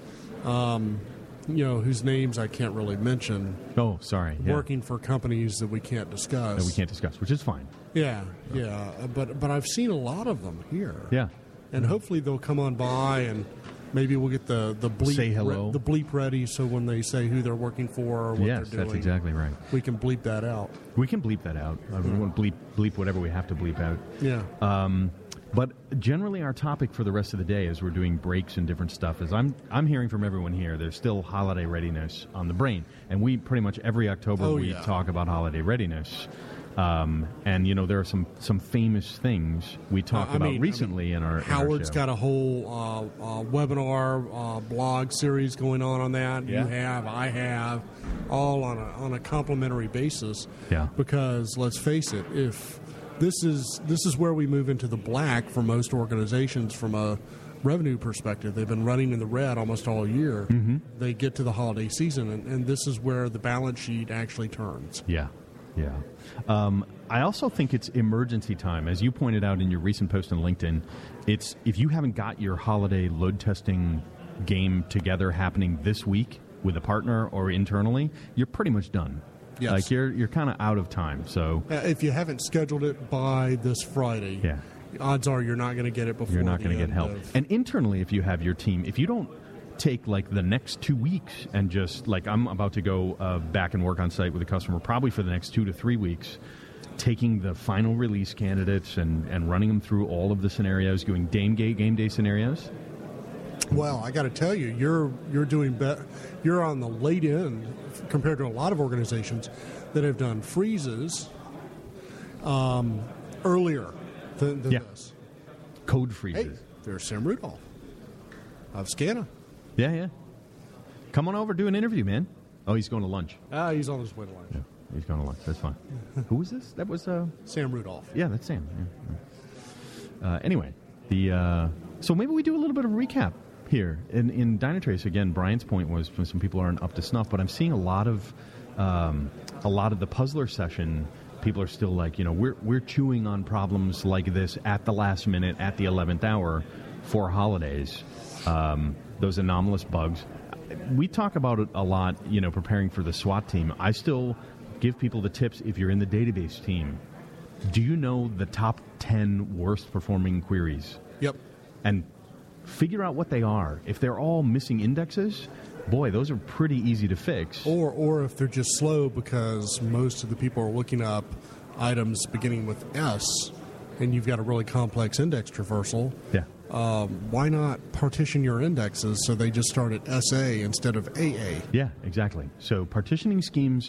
whose names I can't really mention. Oh, sorry. Yeah. Working for companies that we can't discuss. That we can't discuss, which is fine. Yeah. But I've seen a lot of them here. Yeah. And hopefully they'll come on by and maybe we'll get the bleep say hello. The bleep ready, so when they say who they're working for or what they're doing, that's exactly right. We can bleep that out. We can bleep that out. We want to bleep whatever we have to bleep out. Yeah. But generally, our topic for the rest of the day, as we're doing breaks and different stuff, is I'm hearing from everyone here. There's still holiday readiness on the brain, and we pretty much every October we talk about holiday readiness. And there are some famous things we talked about recently in our Howard's show. got a whole webinar blog series going on that. Yeah. You have, I have, all on a complimentary basis. Yeah. Because let's face it, if this is where we move into the black for most organizations from a revenue perspective. They've been running in the red almost all year. Mm-hmm. They get to the holiday season, and this is where the balance sheet actually turns. Yeah. I also think it's emergency time. As you pointed out in your recent post on LinkedIn, it's if you haven't got your holiday load testing game together happening this week with a partner or internally, you're pretty much done. Yes. Like you're kind of out of time. So if you haven't scheduled it by this Friday, odds are you're not going to get it before. You're not going to get help. And internally, if you have your team, if you don't take like the next 2 weeks and just like I'm about to go back and work on site with a customer probably for the next 2 to 3 weeks, taking the final release candidates and running them through all of the scenarios, doing game day scenarios. Well, I got to tell you, you're doing better. You're on the late end compared to a lot of organizations that have done freezes earlier than this. Code freezes. Hey, there's Sam Rudolph of Scana. Yeah. Come on over, do an interview, man. Oh, he's going to lunch. He's on his way to lunch. Yeah, he's going to lunch. That's fine. Who was this? That was Sam Rudolph. Yeah, that's Sam. Yeah. Anyway, so maybe we do a little bit of a recap here in Dynatrace. Again, Brian's point was some people aren't up to snuff, but I'm seeing a lot of the puzzler session. People are still like, we're chewing on problems like this at the last minute, at the 11th hour for holidays. Those anomalous bugs. We talk about it a lot, preparing for the SWAT team. I still give people the tips if you're in the database team. Do you know the top 10 worst performing queries? Yep. And figure out what they are. If they're all missing indexes, boy, those are pretty easy to fix. Or if they're just slow because most of the people are looking up items beginning with S, and you've got a really complex index traversal. Yeah. Why not partition your indexes so they just start at SA instead of AA? Yeah, exactly. So partitioning schemes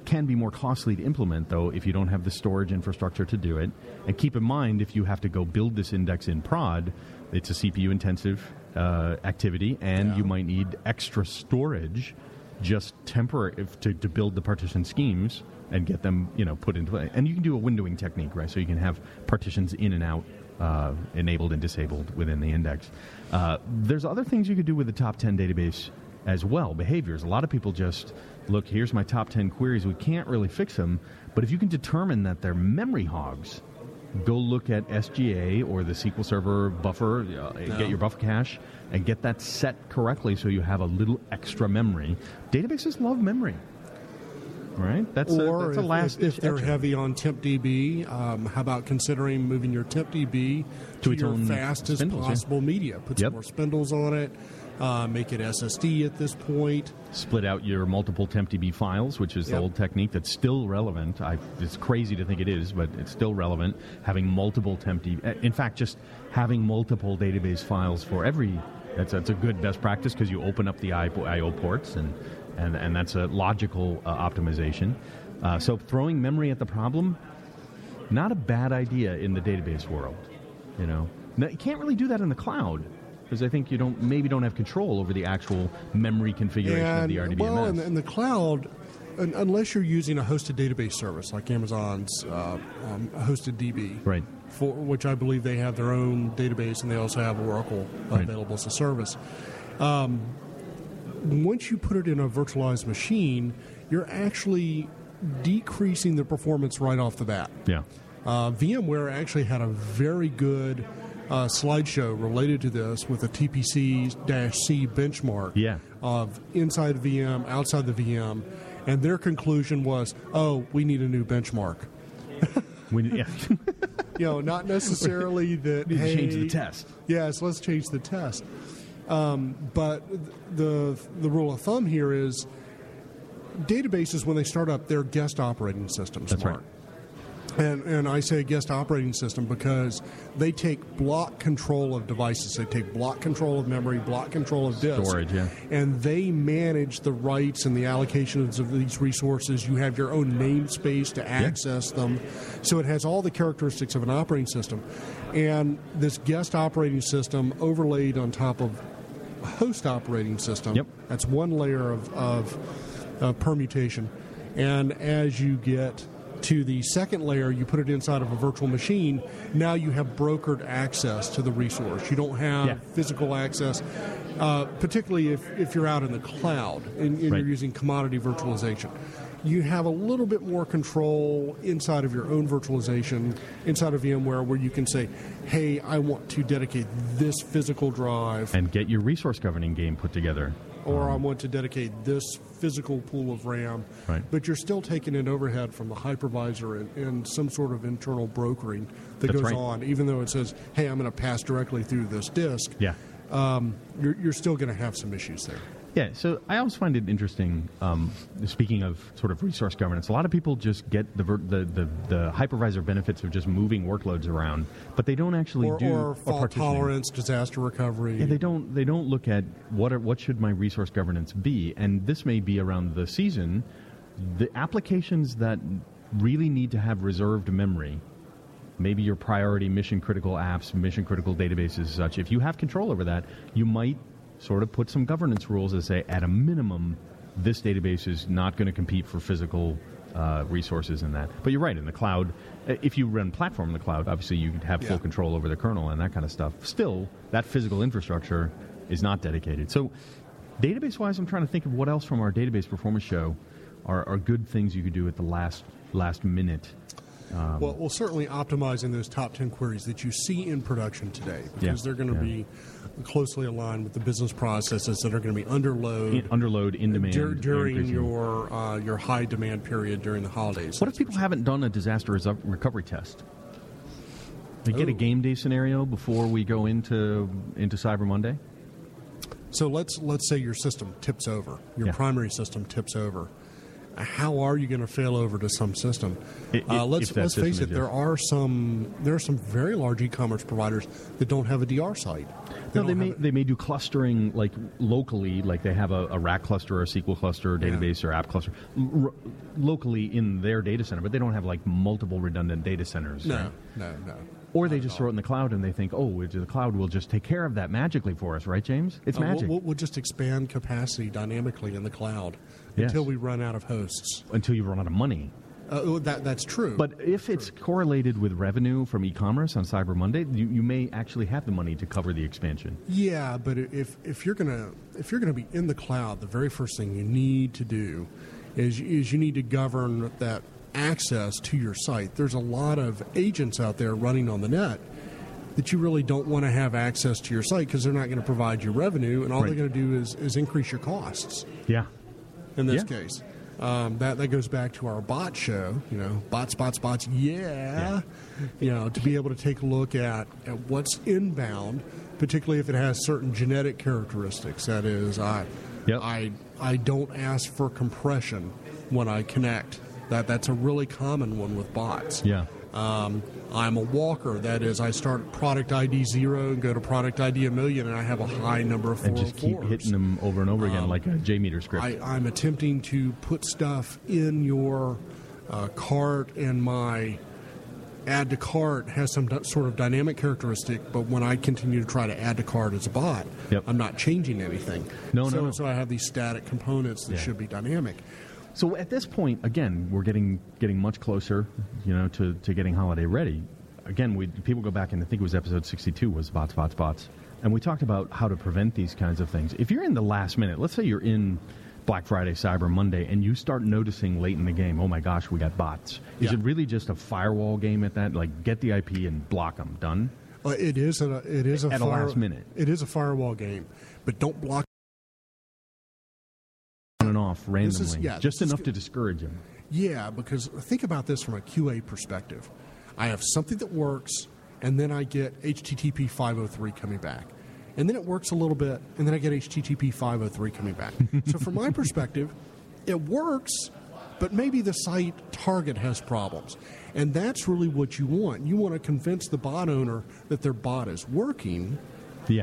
can be more costly to implement, though, if you don't have the storage infrastructure to do it. And keep in mind, if you have to go build this index in prod, it's a CPU-intensive activity, and you might need extra storage just temporary to build the partition schemes and get them, put into play. And you can do a windowing technique, right? So you can have partitions in and out, enabled and disabled within the index. There's other things you could do with the top 10 database as well, behaviors. A lot of people just, look, here's my top 10 queries. We can't really fix them, but if you can determine that they're memory hogs, go look at SGA or the SQL Server buffer, get your buffer cache, and get that set correctly so you have a little extra memory. Databases love memory. Right? That's a last if they're heavy on TempDB, how about considering moving your TempDB to your fastest possible media? Put some more spindles on it. Make it SSD at this point. Split out your multiple TempDB files, which is the old technique that's still relevant. It's crazy to think it is, but it's still relevant. Having multiple TempDB, in fact, just having multiple database files for every. That's a good best practice because you open up the I/O ports, and that's a logical optimization. So throwing memory at the problem, not a bad idea in the database world. Now, you can't really do that in the cloud. Because I think you don't have control over the actual memory configuration of the RDBMS. Well, in the cloud, unless you're using a hosted database service like Amazon's hosted DB, right? For which I believe they have their own database and they also have Oracle available as a service. Once you put it in a virtualized machine, you're actually decreasing the performance right off the bat. Yeah. VMware actually had a very good slideshow related to this with a TPC-C benchmark of inside the VM, outside the VM, and their conclusion was, we need a new benchmark. Not necessarily that, we need to change the test. Yes, let's change the test. But the rule of thumb here is databases, when they start up, they're guest operating systems. That's right. And I say guest operating system because they take block control of devices. They take block control of memory, block control of disk. Storage, and they manage the rights and the allocations of these resources. You have your own namespace to access them. So it has all the characteristics of an operating system. And this guest operating system overlaid on top of a host operating system, that's one layer of permutation. And as you get to the second layer, you put it inside of a virtual machine. Now you have brokered access to the resource. You don't have physical access, particularly if you're out in the cloud and you're using commodity virtualization. You have a little bit more control inside of your own virtualization, inside of VMware, where you can say, hey, I want to dedicate this physical drive. And get your resource governing game put together. Or I want to dedicate this physical pool of RAM. Right. But you're still taking an overhead from the hypervisor and some sort of internal brokering that goes on, even though it says, hey, I'm going to pass directly through this disk. Yeah. You're still going to have some issues there. Yeah, so I always find it interesting, speaking of sort of resource governance, a lot of people just get the hypervisor benefits of just moving workloads around, but they don't actually or fault tolerance, disaster recovery. Yeah, they don't look at what should my resource governance be, and this may be around the season. The applications that really need to have reserved memory, maybe your priority mission-critical apps, mission-critical databases, such, if you have control over that, you might sort of put some governance rules that say, at a minimum, this database is not going to compete for physical resources in that. But you're right, in the cloud, if you run platform in the cloud, obviously you have full control over the kernel and that kind of stuff. Still, that physical infrastructure is not dedicated. So database-wise, I'm trying to think of what else from our database performance show are good things you could do at the last minute. Well, certainly optimizing those top 10 queries that you see in production today, because they're going to be closely aligned with the business processes that are going to be under load in demand during your high demand period during the holidays. What if people haven't done a disaster recovery test? They get a game day scenario before we go into Cyber Monday. So let's say your system tips over, your primary system tips over. how are you going to fail over to some system? Let's face it. There are some very large e-commerce providers that don't have a DR site. They may do clustering like locally, like they have a rack cluster or a SQL cluster or database or app cluster locally in their data center, but they don't have like multiple redundant data centers. No. Or they just throw it in the cloud and they think, the cloud will just take care of that magically for us, right, James? It's magic. We'll just expand capacity dynamically in the cloud until we run out of hosts. Until you run out of money. That's true. But if it's correlated with revenue from e-commerce on Cyber Monday, you may actually have the money to cover the expansion. Yeah, but if you're gonna be in the cloud, the very first thing you need to do is you need to govern that access to your site. There's a lot of agents out there running on the net that you really don't want to have access to your site because they're not going to provide you revenue, and all they're going to do is increase your costs. Yeah. In this case. That goes back to our bot show, bots, to be able to take a look at what's inbound, particularly if it has certain genetic characteristics. That is, I don't ask for compression when I connect. That's a really common one with bots. Yeah. I'm a walker. That is, I start product ID 0 and go to product ID 1,000,000, and I have a high number of 404s. And just keep hitting them over and over again like a JMeter script. I'm attempting to put stuff in your cart, and my add to cart has some sort of dynamic characteristic, but when I continue to try to add to cart as a bot, I'm not changing anything. No. So I have these static components that should be dynamic. So at this point, again, we're getting much closer, to getting holiday ready. Again, people go back and I think it was episode 62 was bots, and we talked about how to prevent these kinds of things. If you're in the last minute, let's say you're in Black Friday, Cyber Monday, and you start noticing late in the game, oh my gosh, we got bots. Is it really just a firewall game at that? Like get the IP and block them. Done. It is a last minute. It is a firewall game, but don't block. On and off randomly, just enough to discourage them. Yeah, because think about this from a QA perspective. I have something that works, and then I get HTTP 503 coming back. And then it works a little bit, and then I get HTTP 503 coming back. So from my perspective, it works, but maybe the site target has problems. And that's really what you want. You want to convince the bot owner that their bot is working. Yeah.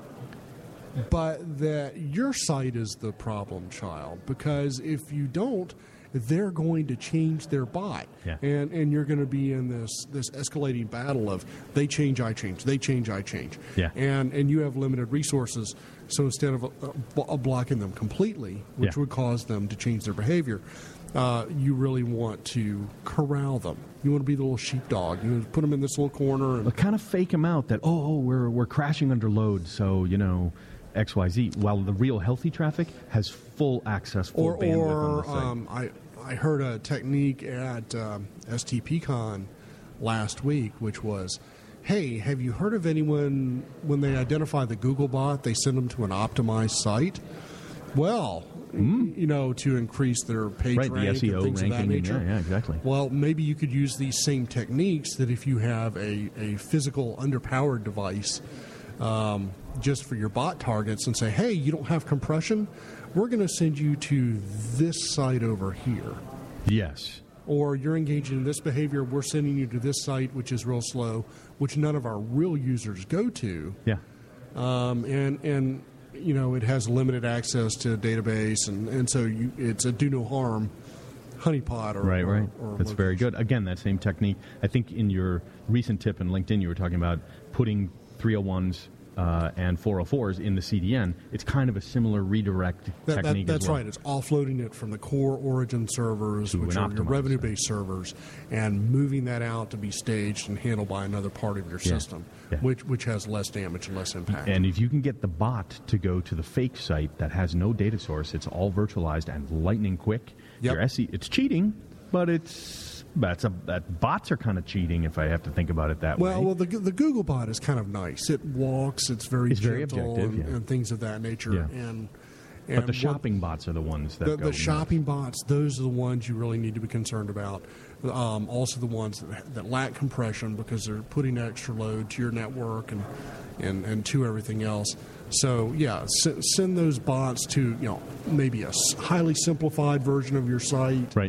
But that your site is the problem child, because if you don't, they're going to change their bot. Yeah. And you're going to be in this escalating battle of they change, I change, they change, I change. Yeah. And you have limited resources, so instead of blocking them completely, which would cause them to change their behavior, you really want to corral them. You want to be the little sheepdog. You want to put them in this little corner. And kind of fake them out that, we're crashing under load, so, XYZ, while the real healthy traffic has full access, full bandwidth on the site. I heard a technique at STPCon last week, which was, hey, have you heard of anyone, when they identify the Google bot, they send them to an optimized site? Well, to increase their page rank, the SEO and things ranking, of that nature. Yeah, exactly. Well, maybe you could use these same techniques that if you have a physical underpowered device, just for your bot targets, and say, hey, you don't have compression? We're going to send you to this site over here. Yes. Or you're engaging in this behavior, we're sending you to this site, which is real slow, which none of our real users go to. Yeah. And it has limited access to a database, and so it's a do no harm honeypot. Right. Or That's very good. Again, that same technique. I think in your recent tip in LinkedIn, you were talking about putting 301s and 404s in the CDN. It's kind of a similar redirect technique. That's as well. right. It's offloading it from the core origin servers, which are your revenue-based servers, and moving that out to be staged and handled by another part of your system, which has less damage and less impact. And if you can get the bot to go to the fake site that has no data source, it's all virtualized and lightning quick. It's cheating, but bots are kind of cheating if I have to think about it that way. Well, the Google bot is kind of nice. It walks. It's very gentle objective, and things of that nature. Yeah. And but the shopping bots are the ones that go the shopping bots. Those are the ones you really need to be concerned about. Also, the ones that lack compression because they're putting extra load to your network, and and to everything else. So yeah, send those bots to maybe a highly simplified version of your site, right?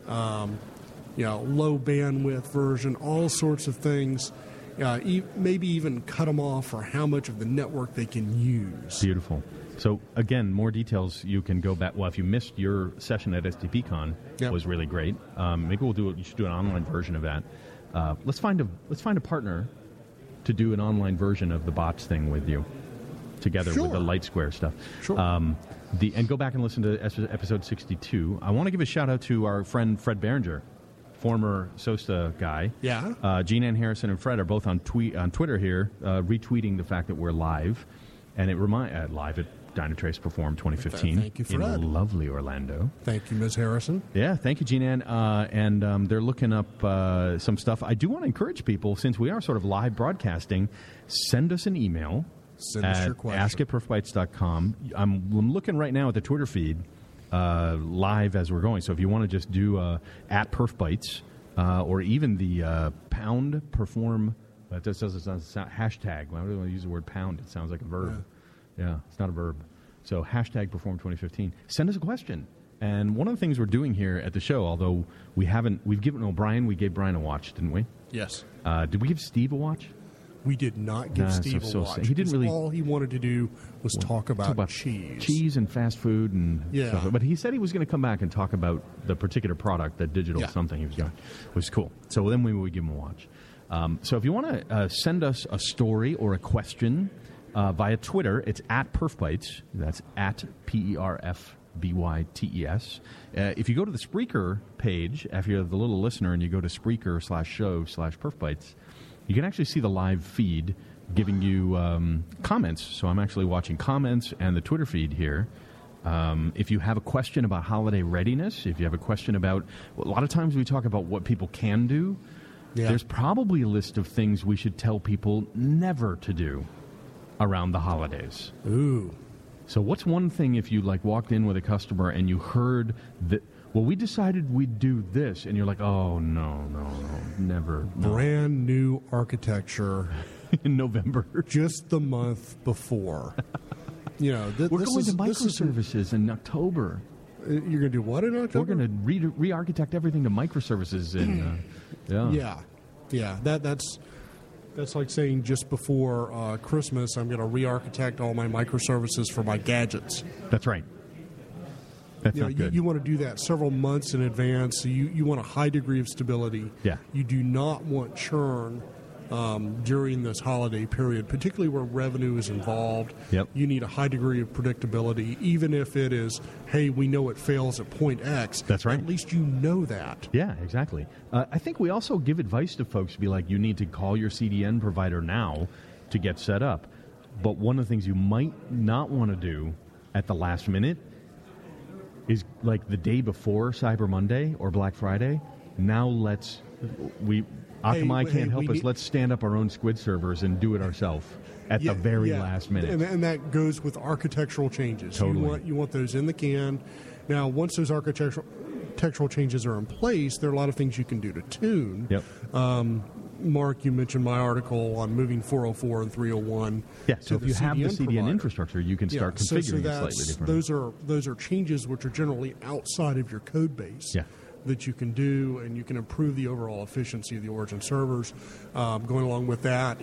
Low bandwidth version, all sorts of things. Maybe even cut them off for how much of the network they can use. Beautiful. So again, more details. You can go back. Well, if you missed your session at STPCon, was really great. Maybe you should do an online version of that. Let's find a partner to do an online version of the bots thing with you, together with the Light Square stuff. Sure. And go back and listen to episode 62. I want to give a shout out to our friend Fred Behringer, former SOSTA guy. Yeah. Jean Ann Harrison and Fred are both on Twitter here, retweeting the fact that we're live, and it live at Dynatrace Perform 2015 Thank you, Fred. in lovely Orlando. Thank you, Ms. Harrison. Yeah, thank you, Jean Ann. And they're looking up some stuff. I do want to encourage people, since we are sort of live broadcasting, send us an email. Send us your question. ask@perfbytes.com. I'm looking right now at the Twitter feed live as we're going. So if you want to just do at perfbytes or even the pound perform, that doesn't sound hashtag. Why do I use the word pound? It sounds like a verb. Yeah, it's not a verb. So hashtag perform 2015. Send us a question. And one of the things we're doing here at the show, although we gave Brian a watch, didn't we? Yes. Did we give Steve a watch? We did not give Steve a watch. He didn't really. All he wanted to do was talk about cheese and fast food and stuff. But he said he was going to come back and talk about the particular product, that digital something he was going, which was cool. So then we would give him a watch. So if you want to send us a story or a question via Twitter, it's at perfbytes. That's at PERFBYTES. If you go to the Spreaker page, if you're the little listener and you go to Spreaker/show/perfbytes, you can actually see the live feed giving you comments. So I'm actually watching comments and the Twitter feed here. If you have a question about holiday readiness, if you have a question about... a lot of times we talk about what people can do. Yeah. There's probably a list of things we should tell people never to do around the holidays. Ooh. So what's one thing if you walked in with a customer and you heard that... well, we decided we'd do this, and you're like, oh, no, never. No. Brand new architecture. In November. Just the month before. We're going to microservices in October. You're going to do what in October? We're going to re-architect everything to microservices. Yeah. That's like saying just before Christmas, I'm going to re-architect all my microservices for my gadgets. That's right. That's not good. You want to do that several months in advance. So you want a high degree of stability. Yeah. You do not want churn during this holiday period, particularly where revenue is involved. Yep. You need a high degree of predictability, even if it is, hey, we know it fails at point X. That's right. At least you know that. Yeah, exactly. I think we also give advice to folks to be like, you need to call your CDN provider now to get set up. But one of the things you might not want to do at the last minute is like the day before Cyber Monday or Black Friday. Now Akamai can't help us. Let's stand up our own Squid servers and do it ourselves at the very last minute. And that goes with architectural changes. Totally. You want those in the can. Now, once those architectural changes are in place, there are a lot of things you can do to tune. Yep. Mark, you mentioned my article on moving 404 and 301. Yeah, so if you have the CDN infrastructure, you can start configuring it slightly differently. Those are changes which are generally outside of your code base. Yeah. That you can do, and you can improve the overall efficiency of the origin servers. Going along with that,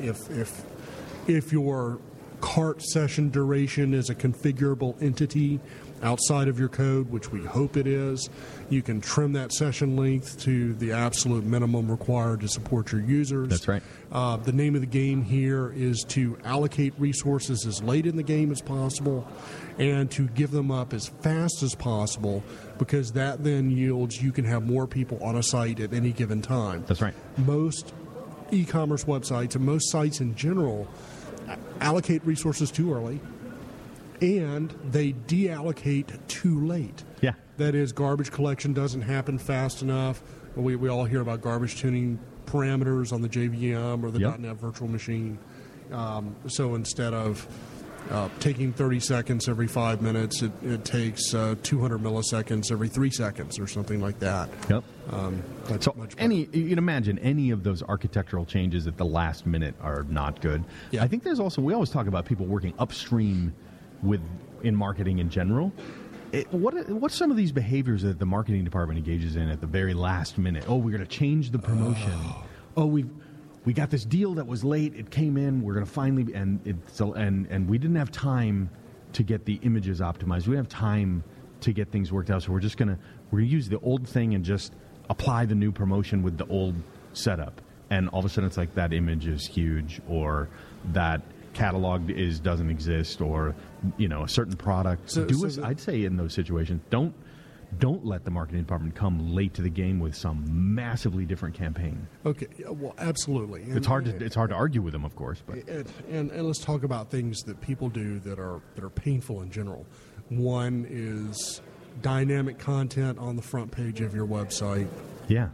if your cart session duration is a configurable entity outside of your code, which we hope it is, you can trim that session length to the absolute minimum required to support your users. That's right. The name of the game here is to allocate resources as late in the game as possible and to give them up as fast as possible, because that then yields you can have more people on a site at any given time. That's right. Most e-commerce websites and most sites in general allocate resources too early, and they deallocate too late. Yeah. That is, garbage collection doesn't happen fast enough. We all hear about garbage tuning parameters on the JVM or the .NET virtual machine. So instead of taking 30 seconds every 5 minutes, it takes 200 milliseconds every 3 seconds or something like that. Yep. So you can imagine any of those architectural changes at the last minute are not good. Yeah. I think there's also, we always talk about people working upstream in marketing in general. What's some of these behaviors that the marketing department engages in at the very last minute? Oh, we're going to change the promotion. Oh, we got this deal that was late. It came in. We're going to finally and we didn't have time to get the images optimized. We didn't have time to get things worked out. So we're going to use the old thing and just apply the new promotion with the old setup. And all of a sudden, it's like that image is huge, or that catalog doesn't exist, or a certain product. I'd say in those situations, don't let the marketing department come late to the game with some massively different campaign. Okay, well, absolutely. It's hard to argue with them, of course. But and let's talk about things that people do that are painful in general. One is dynamic content on the front page of your website. Yeah.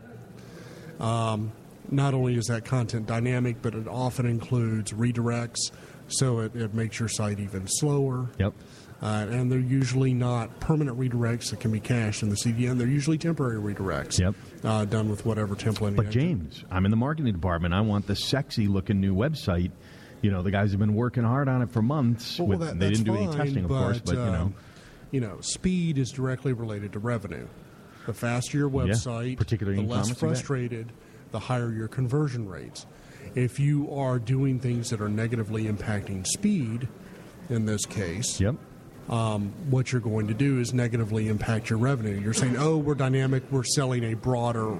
Not only is that content dynamic, but it often includes redirects, so it makes your site even slower. Yep. And they're usually not permanent redirects that can be cached in the CDN. They're usually temporary redirects. Yep. Done with whatever template. But James, I'm in the marketing department. I want the sexy-looking new website. The guys have been working hard on it for months. They didn't do any testing, of course, but speed is directly related to revenue. The faster your website, particularly the less frustrated, the higher your conversion rates. If you are doing things that are negatively impacting speed, in this case, what you're going to do is negatively impact your revenue. You're saying, we're dynamic, we're selling a broader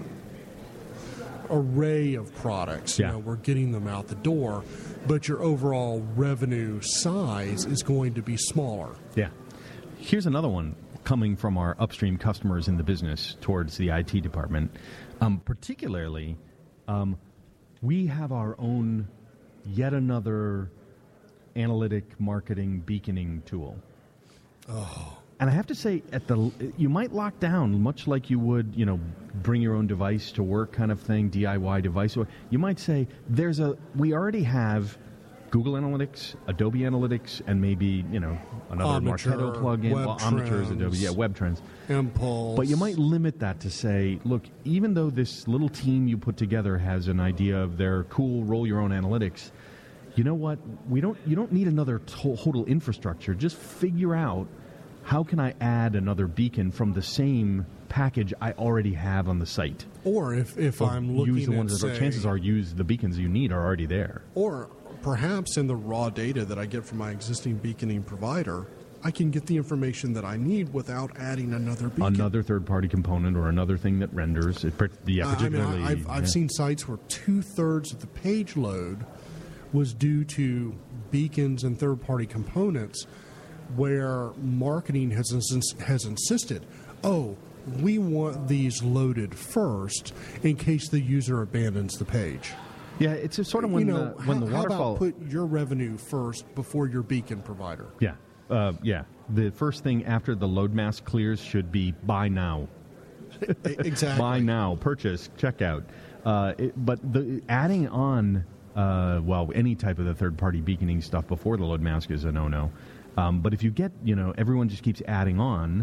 array of products. We're getting them out the door, but your overall revenue size is going to be smaller. Yeah. Here's another one coming from our upstream customers in the business towards the IT department. Particularly, we have our own yet another analytic marketing beaconing tool. And I have to say, you might lock down, much like you would, bring your own device to work kind of thing, DIY device. You might say, we already have Google Analytics, Adobe Analytics, and maybe, another Marketo plugin. Omniture is Adobe, WebTrends. Impulse. But you might limit that to say, look, even though this little team you put together has an idea of their cool roll your own analytics, you know what? You don't need another total infrastructure. Just figure out, how can I add another beacon from the same package I already have on the site? Or if I'm looking use the at, ones that chances are the beacons you need are already there. Or perhaps in the raw data that I get from my existing beaconing provider, I can get the information that I need without adding another beacon. Another third-party component or another thing that renders. Particularly, I've seen sites where 2/3 of the page load was due to beacons and third-party components, where marketing has insisted, we want these loaded first in case the user abandons the page. Yeah, it's just sort of when the waterfall. How about put your revenue first before your beacon provider? Yeah, The first thing after the load mask clears should be buy now. Exactly. Buy now, purchase, checkout. But the adding on, any type of the third-party beaconing stuff before the load mask is a no-no. But if you get, everyone just keeps adding on,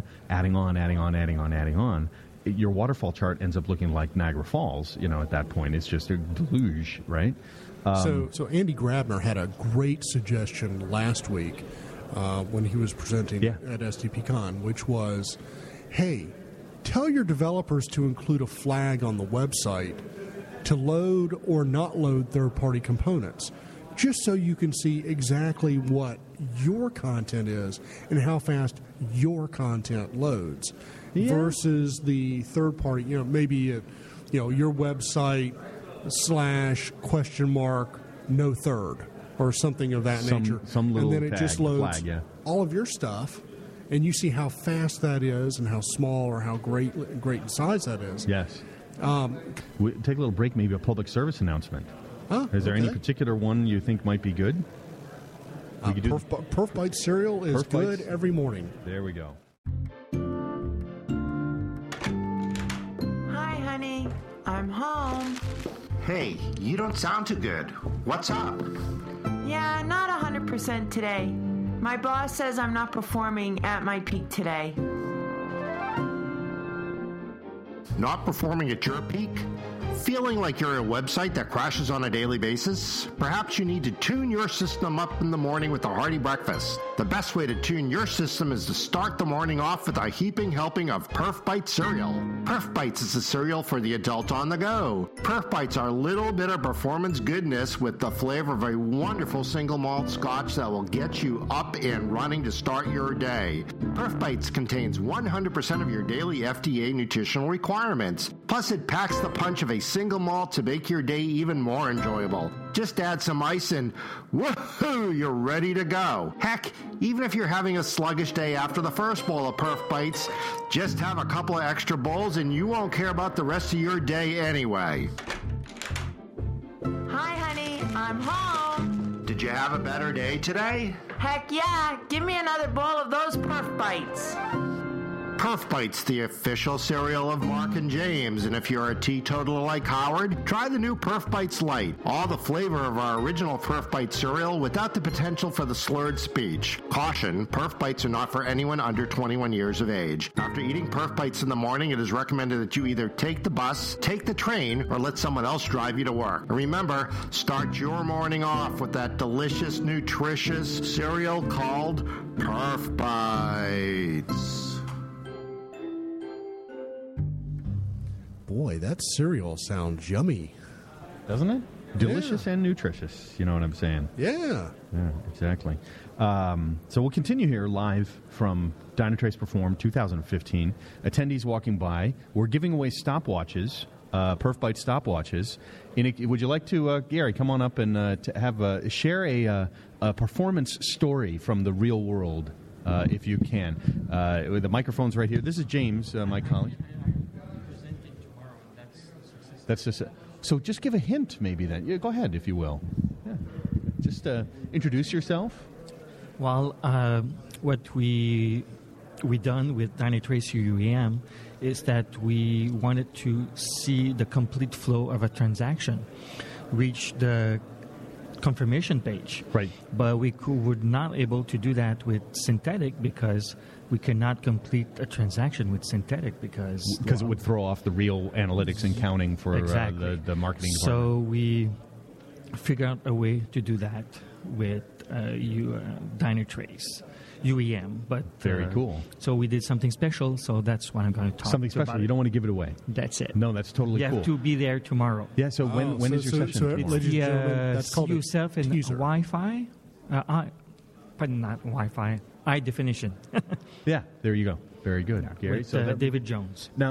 your waterfall chart ends up looking like Niagara Falls, at that point. It's just a deluge, right? So Andy Grabner had a great suggestion last week when he was presenting at STPCon, which was, hey, tell your developers to include a flag on the website to load or not load third-party components, just so you can see exactly what your content is and how fast your content loads versus the third-party, maybe your website / no third or something of that nature. Some little and then it just loads flag, all of your stuff, and you see how fast that is and how small or how great in size that is. Yes. We take a little break, maybe a public service announcement. Is there any particular one you think might be good? Perf Bite cereal is good every morning. There we go. Hi, honey. I'm home. Hey, you don't sound too good. What's up? Yeah, not 100% today. My boss says I'm not performing at my peak today. Not performing at your peak? Feeling like you're a website that crashes on a daily basis? Perhaps you need to tune your system up in the morning with a hearty breakfast. The best way to tune your system is to start the morning off with a heaping helping of Perf Bites cereal. Perf Bites is a cereal for the adult on the go. Perf Bites are a little bit of performance goodness with the flavor of a wonderful single malt scotch that will get you up and running to start your day. Perf Bites contains 100% of your daily FDA nutritional requirements. Plus, it packs the punch of a single malt to make your day even more enjoyable. Just add some ice and woohoo, you're ready to go. Heck, even if you're having a sluggish day after the first bowl of Perf Bites, just have a couple of extra bowls and you won't care about the rest of your day anyway. Hi, honey. I'm home. Did you have a better day today? Heck yeah. Give me another bowl of those Perf Bites. Perf Bites, the official cereal of Mark and James, and if you're a teetotaler like Howard, try the new Perf Bites Light. All the flavor of our original Perf Bites cereal without the potential for the slurred speech. Caution, Perf Bites are not for anyone under 21 years of age. After eating Perf Bites in the morning, it is recommended that you either take the bus, take the train, or let someone else drive you to work. And remember, start your morning off with that delicious, nutritious cereal called Perf Bites. Boy, that cereal sounds yummy. Doesn't it? Delicious and nutritious. You know what I'm saying? Yeah. Yeah, exactly. So we'll continue here live from Dynatrace Perform 2015. Attendees walking by. We're giving away stopwatches, Perf Bite stopwatches. Would you like to, Gary, come on up and share a performance story from the real world, if you can? The microphone's right here. This is James, my colleague. That's just so. Just give a hint, maybe. Then go ahead, if you will. Yeah. Just introduce yourself. Well, what we done with Dynatrace UEM is that we wanted to see the complete flow of a transaction reach the confirmation page. Right. But we were not able to do that with synthetic because we cannot complete a transaction with synthetic because it would throw off the real analytics and counting for exactly. The marketing department. So we figured out a way to do that with Dynatrace UEM. But very cool. So we did something special. So that's what I'm going to talk something special. about. You don't want to give it away. That's it. No, that's totally cool. You have to be there tomorrow. Yeah. So when is your session? Ladies and gentlemen, that's called yourself in Wi-Fi. But not Wi-Fi. High definition. Yeah, there you go. Very good, yeah, Gary. with, So David Jones. Now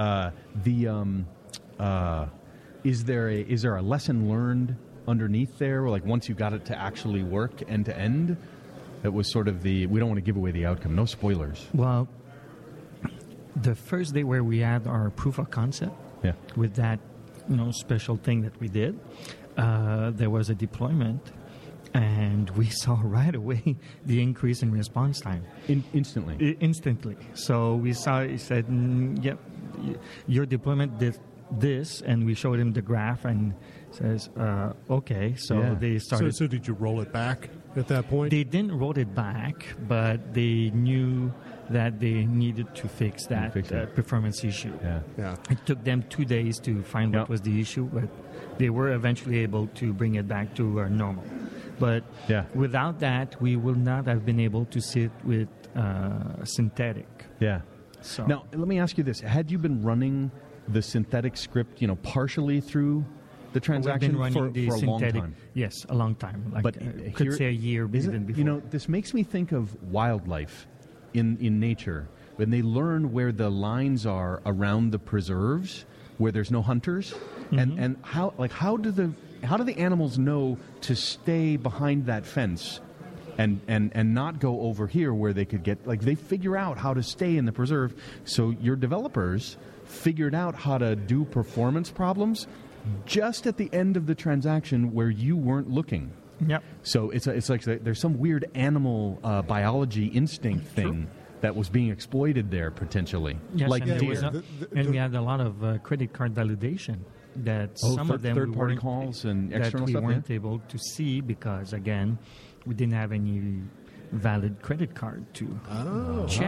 is there a lesson learned underneath there? Like once you got it to actually work end to end, it was sort of we don't want to give away the outcome. No spoilers. Well, the first day where we had our proof of concept, with that special thing that we did, there was a deployment. And we saw right away the increase in response time. Instantly? Instantly. So we saw, he said, yep, your deployment did this, and we showed him the graph, and says, okay. So they started. So did you roll it back at that point? They didn't roll it back, but they knew that they needed to fix that performance issue. Yeah. It took them 2 days to find what was the issue, but they were eventually able to bring it back to normal. But without that, we will not have been able to sit with synthetic. Yeah. So now, let me ask you this: had you been running the synthetic script, partially through the transaction for a long time? Yes, a long time. Like, could say a year even before. This makes me think of wildlife in nature when they learn where the lines are around the preserves, where there's no hunters, and how do the animals know to stay behind that fence and not go over here where they could get, they figure out how to stay in the preserve. So your developers figured out how to do performance problems just at the end of the transaction where you weren't looking. Yep. So it's like there's some weird animal biology instinct thing that was being exploited there potentially. Yes, like and, we had a lot of credit card validation that some of them third-party calls and external that we stuff, weren't able to see because, again, we didn't have any valid credit card to check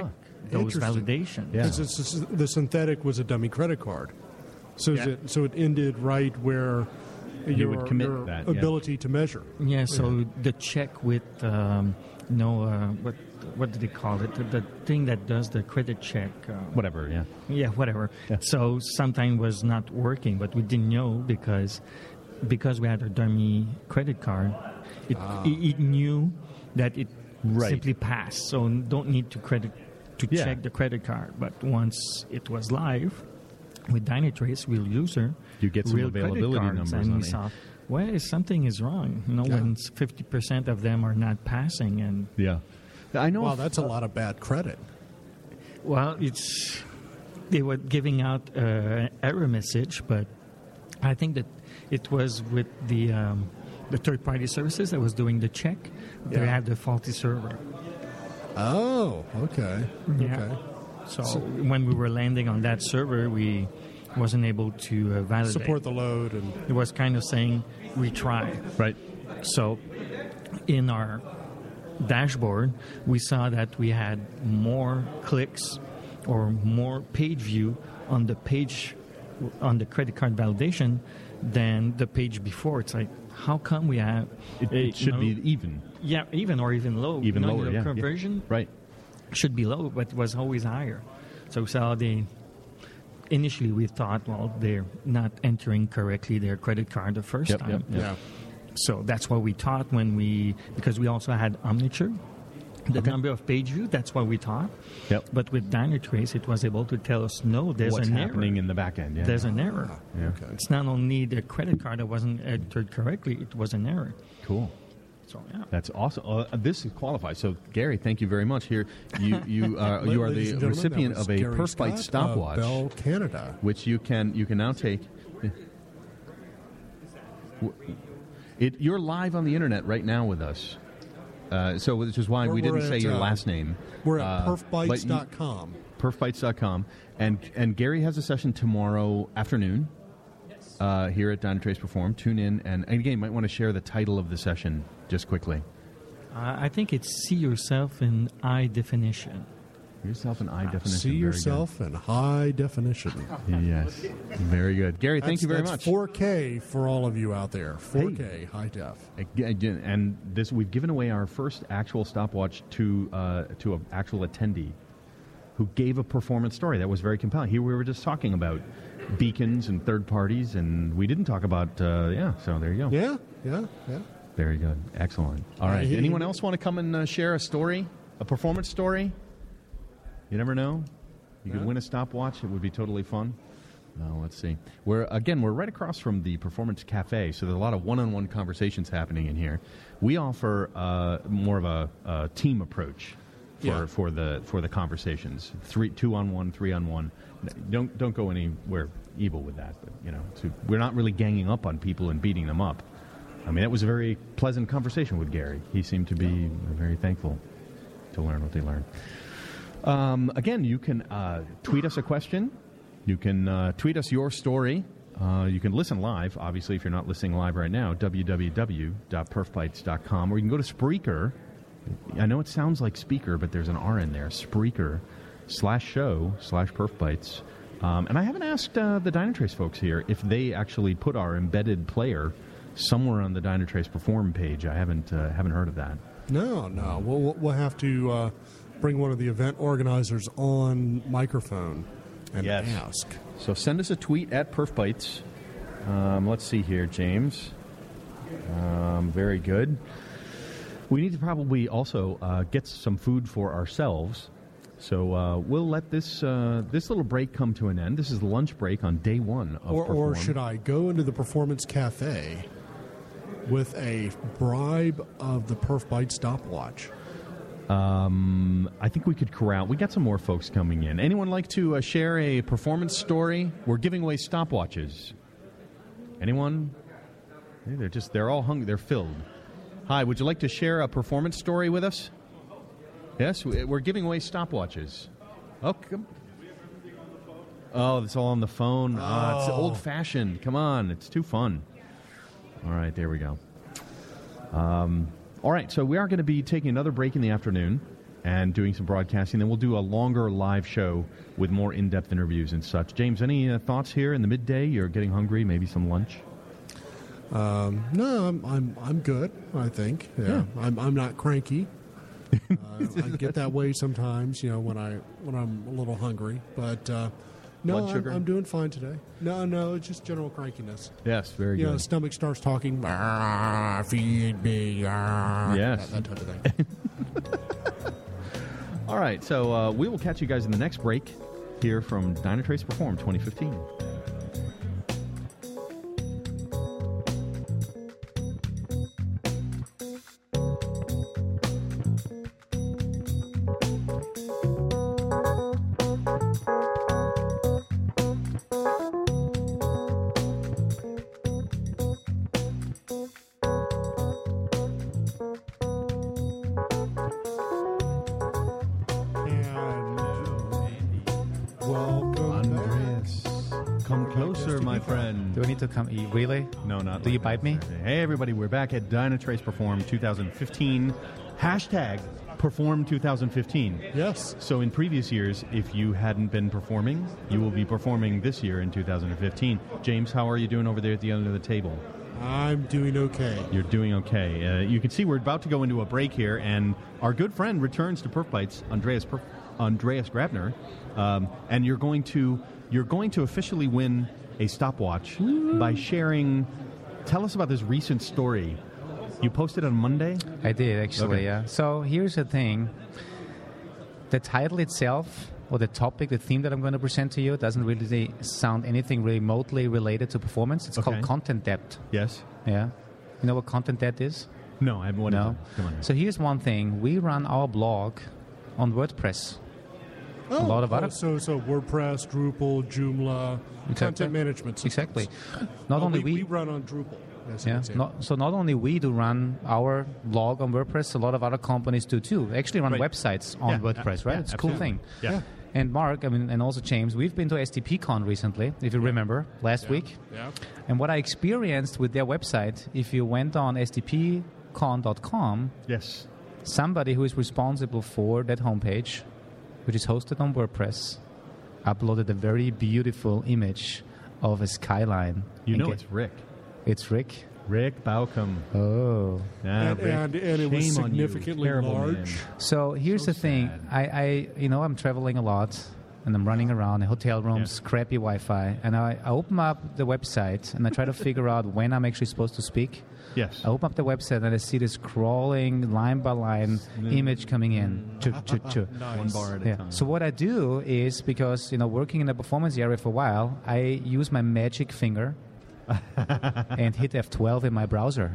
those Interesting. validations. Yeah. The synthetic was a dummy credit card. So it ended right where you would commit your that ability to measure. Yeah. So the check with what do they call it? The thing that does the credit check. Whatever. Yeah. Yeah. Whatever. Yeah. So sometimes was not working, but we didn't know because we had a dummy credit card. It knew that it simply passed. So don't need to check the credit card. But once it was live with Dynatrace, real user, you get some real availability numbers, and we saw, something is wrong. When 50% of them are not passing, and I know. Wow, that's a lot of bad credit. Well, they were giving out error message, but I think that it was with the third-party services that was doing the check. They had the faulty server. Oh, okay. Yeah. Okay. So when we were landing on that server, we wasn't able to validate. Support the load. And it was kind of saying, retry. Right. So in our dashboard, we saw that we had more clicks or more page view on the page on the credit card validation than the page before. It's like, how come we have... It should be even. Yeah, even or even low. Even lower, the conversion right. should be low, but it was always higher. So initially we thought, well, they're not entering correctly their credit card the first time. Yeah. So that's what we thought because we also had Omniture, the number of page view, that's what we thought. Yep. But with Dynatrace, it was able to tell us, no, there's what's an happening error. in the back end. Yeah. There's an error. Yeah. Okay. It's not only the credit card that wasn't entered correctly, it was an error. Cool. So, yeah. That's awesome. This qualifies. So, Gary, thank you very much. Here, you are the recipient of a PerfByte stopwatch, Bell Canada, which you can now take. You're live on the internet right now with us. So, which is why we didn't say your last name. We're at perfbytes.com. Perfbytes.com. And Gary has a session tomorrow afternoon here at Dynatrace Perform. Tune in. And again, you might want to share the title of the session just quickly. I think it's See Yourself in High Definition. Yourself in high definition. See yourself in high definition. Yes. Very good. Gary, thank you very much. 4K for all of you out there. 4K, high def. And we've given away our first actual stopwatch to an actual attendee who gave a performance story that was very compelling. Here we were just talking about beacons and third parties, and we didn't talk about, so there you go. Yeah. Very good. Excellent. All right. Anyone else want to come and share a story, a performance story? You never know. You could win a stopwatch. It would be totally fun. Let's see. We're right across from the Performance Cafe, so there's a lot of one-on-one conversations happening in here. We offer more of a team approach for the conversations. 2-on-1, 3-on-1. Don't go anywhere evil with that. But we're not really ganging up on people and beating them up. I mean, that was a very pleasant conversation with Gary. He seemed to be very thankful to learn what they learned. Again, you can tweet us a question. You can tweet us your story. You can listen live, obviously, if you're not listening live right now, www.perfbytes.com. Or you can go to Spreaker. I know it sounds like speaker, but there's an R in there. Spreaker/show/perfbytes. And I haven't asked the Dynatrace folks here if they actually put our embedded player somewhere on the Dynatrace Perform page. I haven't heard of that. No. We'll have to bring one of the event organizers on microphone and ask. So send us a tweet at PerfBytes. Let's see here, James. Very good. We need to probably also get some food for ourselves. So we'll let this little break come to an end. This is the lunch break on day one of Perform. Or should I go into the Performance Cafe with a bribe of the PerfByte stopwatch? I think we could corral. We got some more folks coming in. Anyone like to share a performance story? We're giving away stopwatches. Anyone? They're all hungry. They're filled. Hi, would you like to share a performance story with us? Yes, we're giving away stopwatches. Oh, it's all on the phone. It's old-fashioned. Come on, it's too fun. All right, there we go. All right, so we are going to be taking another break in the afternoon. and doing some broadcasting. Then we'll do a longer live show with more in-depth interviews and such. James, any thoughts here in the midday? You're getting hungry, maybe some lunch? No, I'm good, I think. Yeah. I'm not cranky. I get that way sometimes, when I'm a little hungry. But no, I'm doing fine today. No, it's just general crankiness. Yes, very good. Stomach starts talking. Feed me. Yes, that type of thing. All right, so we will catch you guys in the next break here from Dynatrace Perform 2015. To come eat. Really? No, not. Do you bite me? Hey, everybody, we're back at Dynatrace Perform 2015. Hashtag Perform 2015. Yes. So in previous years, if you hadn't been performing, you will be performing this year in 2015. James, how are you doing over there at the end of the table? I'm doing okay. You're doing okay. You can see we're about to go into a break here, and our good friend returns to Perf Bites, Andreas Grabner, and you're going to officially win a stopwatch by sharing. Tell us about this recent story. You posted on Monday? I did, actually, okay. Yeah. So here's the thing. The title itself, or the topic, the theme that I'm going to present to you, doesn't really sound anything remotely related to performance. It's called content depth. Yes. Yeah. You know what content depth is? No, I haven't. No. Come on. So here's one thing. We run our blog on WordPress. A lot of other. So WordPress, Drupal, Joomla, content management systems. Exactly. Not only we run on Drupal. So not only we do run our blog on WordPress, a lot of other companies do too. They actually run websites on WordPress, right? It's a cool thing. Yeah. And Mark, and also James, we've been to STPCon recently, if you remember, last week. Yeah. And what I experienced with their website, if you went on stpcon.com, yes, somebody who is responsible for that homepage, which is hosted on WordPress, uploaded a very beautiful image of a skyline. It's Rick. It's Rick? Rick Baucom. Oh. And it was significantly large. Man. So here's the thing. I'm traveling a lot, and I'm running around in hotel rooms, crappy Wi-Fi, and I open up the website, and I try to figure out when I'm actually supposed to speak. Yes. I open up the website, and I see this scrolling line-by-line image coming in. Nice. One bar at a time. So what I do is, because working in the performance area for a while, I use my magic finger and hit F12 in my browser.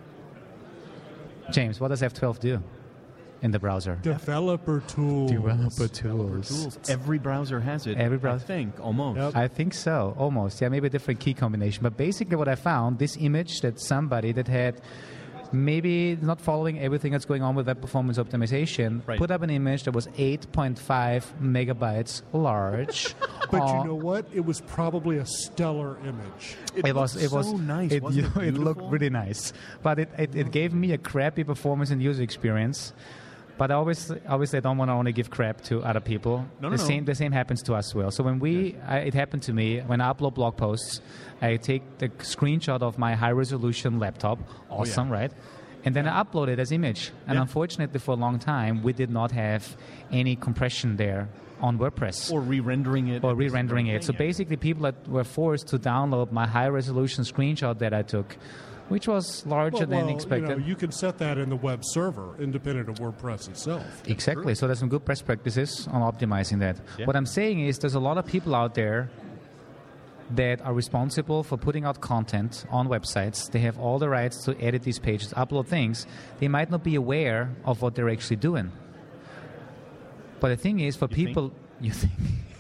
James, what does F12 do in the browser? Developer tools. Developer tools. Every browser has it. Every browser. I think, almost. Yep. I think so, almost. Yeah, maybe a different key combination. But basically what I found, this image that somebody that had maybe not following everything that's going on with web performance optimization, put up an image that was 8.5 megabytes large. But you know what? It was probably a stellar image. It was so nice. It looked really nice. But it gave me a crappy performance and user experience. But obviously, I don't want to only give crap to other people. The same happens to us as well. So when it happened to me, when I upload blog posts, I take the screenshot of my high-resolution laptop. Awesome, right? And then I upload it as image. And unfortunately, for a long time, we did not have any compression there on WordPress. Or re-rendering it. So basically, people were forced to download my high-resolution screenshot that I took, which was larger than expected. You can set that in the web server, independent of WordPress itself. Exactly. So there's some good best practices on optimizing that. Yeah. What I'm saying is there's a lot of people out there that are responsible for putting out content on websites. They have all the rights to edit these pages, upload things. They might not be aware of what they're actually doing. But the thing is, for people... You think?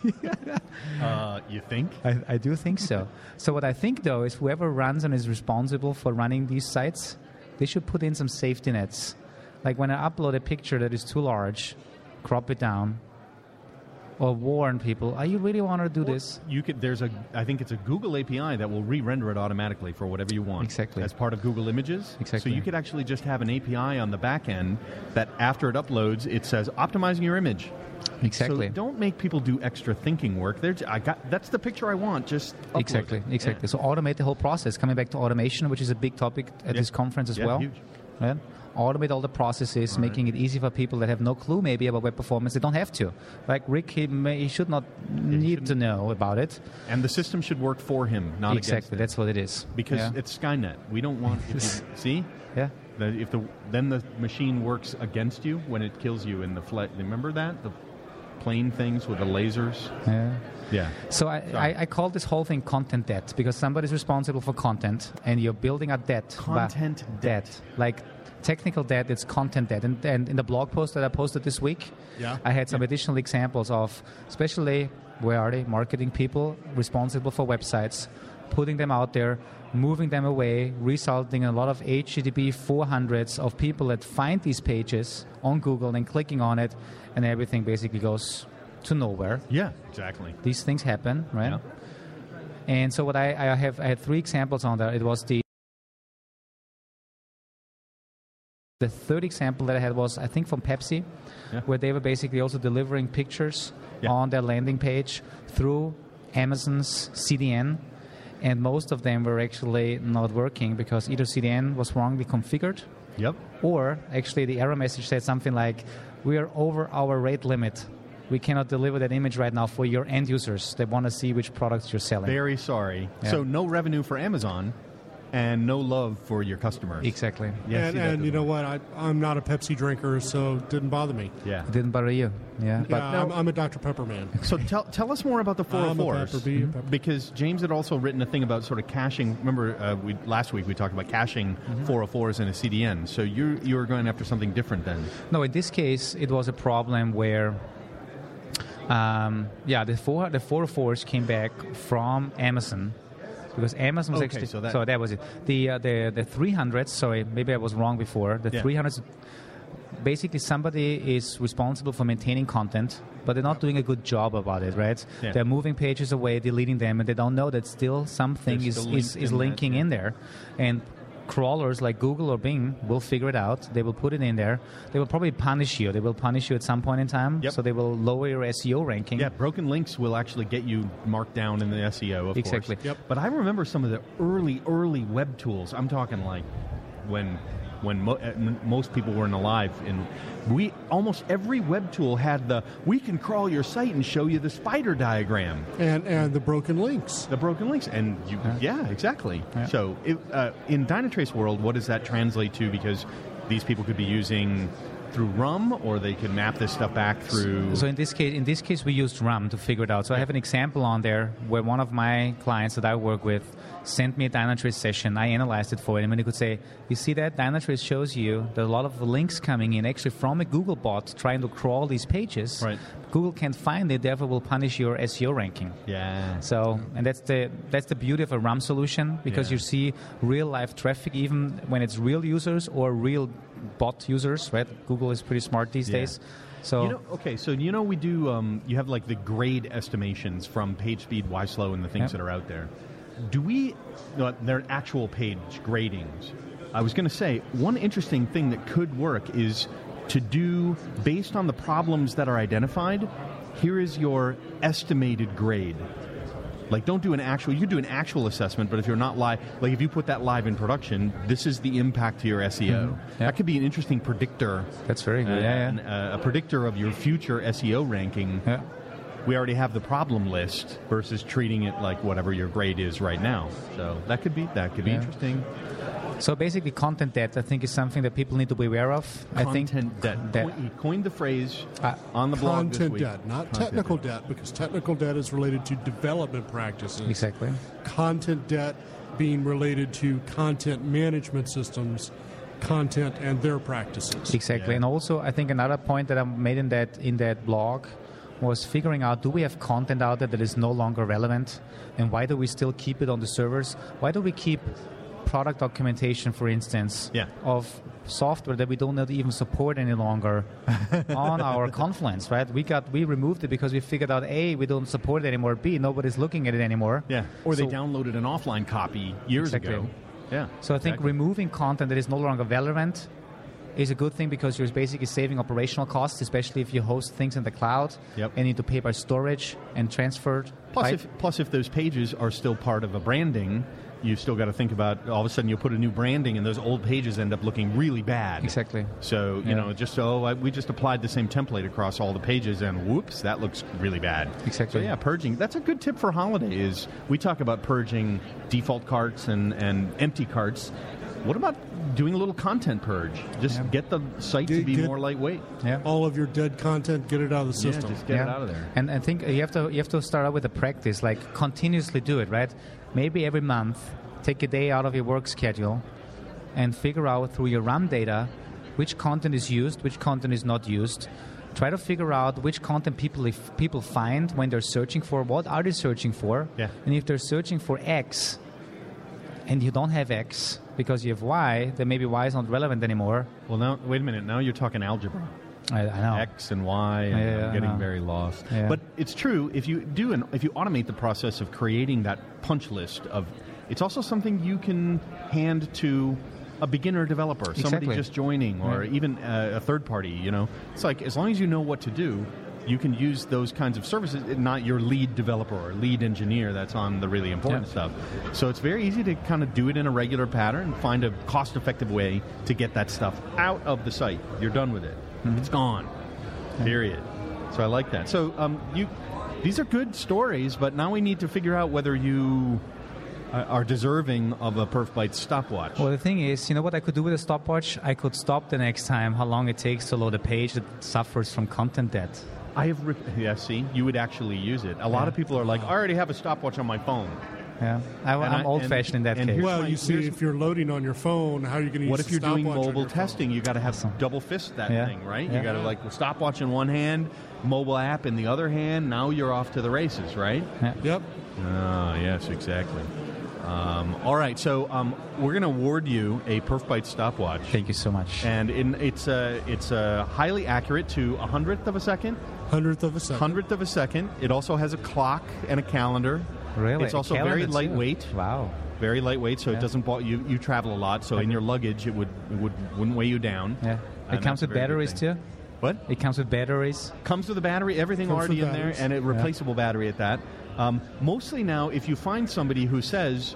You think? I do think so. So what I think, though, is whoever runs and is responsible for running these sites, they should put in some safety nets. Like when I upload a picture that is too large, crop it down, or warn people, you really want to do this? I think it's a Google API that will re-render it automatically for whatever you want. Exactly. As part of Google Images. Exactly. So you could actually just have an API on the back end that after it uploads, it says optimizing your image. Exactly. So don't make people do extra thinking work. That's the picture I want. Just upload Exactly. it. Yeah. So automate the whole process. Coming back to automation, which is a big topic at this conference as well. Huge. Right? Automate all the processes, making it easy for people that have no clue maybe about web performance. They don't have to. Like Rick, he should not need to know about it. And the system should work for him, not against Exactly, it. that's what it is. Because it's Skynet. We don't want... see? Yeah. Then the machine works against you when it kills you in the flight. Remember that? The plane things with the lasers? Yeah. Yeah. So I call this whole thing content debt, because somebody's responsible for content and you're building a debt. Content debt. Like technical debt, it's content debt. And in the blog post that I posted this week, I had some additional examples of, especially, where are they? Marketing people responsible for websites, putting them out there, moving them away, resulting in a lot of HTTP 400s of people that find these pages on Google and clicking on it, and everything basically goes to nowhere. Yeah, exactly. These things happen, right? Yeah. And so what I had 3 examples on there. It was the third example that I had was, I think, from Pepsi, where they were basically also delivering pictures on their landing page through Amazon's CDN, and most of them were actually not working because either CDN was wrongly configured, or actually the error message said something like, we are over our rate limit. We cannot deliver that image right now for your end users. They want to see which products you're selling. Very sorry. Yeah. So no revenue for Amazon and no love for your customers. Exactly. Yeah, and you know what? I'm not a Pepsi drinker, so it didn't bother me. Yeah. It didn't bother you. Yeah. But I'm a Dr. Pepper man. So tell us more about the 404s. Because James had also written a thing about sort of caching. Remember, last week we talked about caching 404s in a CDN. So you were going after something different then. No, in this case, it was a problem where the 404s came back from Amazon, because Amazon was actually... So that was it. The 300s, sorry, maybe I was wrong before. The 300s, basically somebody is responsible for maintaining content, but they're not doing a good job about it, right? Yeah. They're moving pages away, deleting them, and they don't know that still something is linking in there. And crawlers like Google or Bing will figure it out. They will put it in there. They will probably punish you. They will punish you at some point in time. So they will lower your SEO ranking. Yeah, broken links will actually get you marked down in the SEO, of course. Exactly. But I remember some of the early web tools. I'm talking like when most people weren't alive, and almost every web tool had we can crawl your site and show you the spider diagram and the broken links. And exactly. Yeah. So in Dynatrace world, what does that translate to? Because these people could be using through RUM, or they could map this stuff back through... So in this case, we used RUM to figure it out. So I have an example on there where one of my clients that I work with sent me a Dynatrace session. I analyzed it for him, and he could say, you see that? Dynatrace shows you that a lot of the links coming in actually from a Google bot trying to crawl these pages. Right. Google can't find it, therefore will punish your SEO ranking. Yeah. So, and that's the beauty of a RUM solution, because you see real-life traffic, even when it's real users or real bot users, right? Google is pretty smart these days. So we do. You have like the grade estimations from PageSpeed, YSlow, and the things that are out there. Do we? They're actual page gradings. I was going to say one interesting thing that could work is to do based on the problems that are identified. Here is your estimated grade. Like, don't do an actual... You could do an actual assessment, but if you're not live... Like, if you put that live in production, this is the impact to your SEO. That could be an interesting predictor. That's very good, a predictor of your future SEO ranking. Yeah. We already have the problem list versus treating it like whatever your grade is right now. So that could be interesting. So basically, content debt, I think, is something that people need to be aware of. Content debt. He coined the phrase on the blog this week. Content debt, not technical debt, because technical debt is related to development practices. Exactly. Content debt being related to content management systems, content and their practices. Exactly. And also, I think another point that I made in that blog was figuring out, do we have content out there that is no longer relevant? And why do we still keep it on the servers? Why do we keep product documentation, for instance, of software that we don't even support any longer on our Confluence, right? We removed it because we figured out A, we don't support it anymore, B, nobody's looking at it anymore. Yeah, or they downloaded an offline copy years ago. Yeah. So I think removing content that is no longer relevant is a good thing because you're basically saving operational costs, especially if you host things in the cloud and need to pay by storage and transfer. Plus, if those pages are still part of a branding, you've still got to think about, all of a sudden you'll put a new branding and those old pages end up looking really bad. Exactly. So, we just applied the same template across all the pages and whoops, that looks really bad. Exactly. So, purging. That's a good tip for holiday is we talk about purging default carts and empty carts. What about doing a little content purge? Just get the site to be more lightweight. Yeah. All of your dead content, get it out of the system. Just get it out of there. And I think you have to start out with a practice, like continuously do it, right? Maybe every month, take a day out of your work schedule and figure out through your RAM data which content is used, which content is not used. Try to figure out which content people find when they're searching for. What are they searching for? Yeah. And if they're searching for X and you don't have X because you have Y, then maybe Y is not relevant anymore. Well, now, wait a minute. Now you're talking algebra. I know. X and Y, and I'm getting very lost. Yeah. But it's true, if you automate the process of creating that punch list of, it's also something you can hand to a beginner developer, somebody just joining, or even a third party, It's like, as long as you know what to do, you can use those kinds of services, not your lead developer or lead engineer that's on the really important stuff. So it's very easy to kind of do it in a regular pattern, find a cost-effective way to get that stuff out of the site. You're done with it. Mm-hmm. It's gone. Period. So I like that. So these are good stories, but now we need to figure out whether you are deserving of a PerfBytes stopwatch. Well, the thing is, you know what I could do with a stopwatch? I could stop the next time how long it takes to load a page that suffers from content debt. See, you would actually use it. A lot of people are like, I already have a stopwatch on my phone. Yeah, I'm old-fashioned in that case. Well, you see, if you're loading on your phone, how are you going to use what if you're doing mobile testing? Phone? You got to have double fist that thing, right? You got to stopwatch in one hand, mobile app in the other hand. Now you're off to the races, right? Yeah. Yep. Yes, exactly. All right, so we're going to award you a PerfBytes stopwatch. Thank you so much. And it's highly accurate to 100th of a second. 100th of a second. 100th of a second. It also has a clock and a calendar. Really? It's also very lightweight. Too. Wow. Very lightweight, so it doesn't you travel a lot, so in your luggage it wouldn't weigh you down. Yeah. It comes with batteries too? What? It comes with batteries? Comes with a battery, everything already in there, and a replaceable battery at that. Mostly now, if you find somebody who says,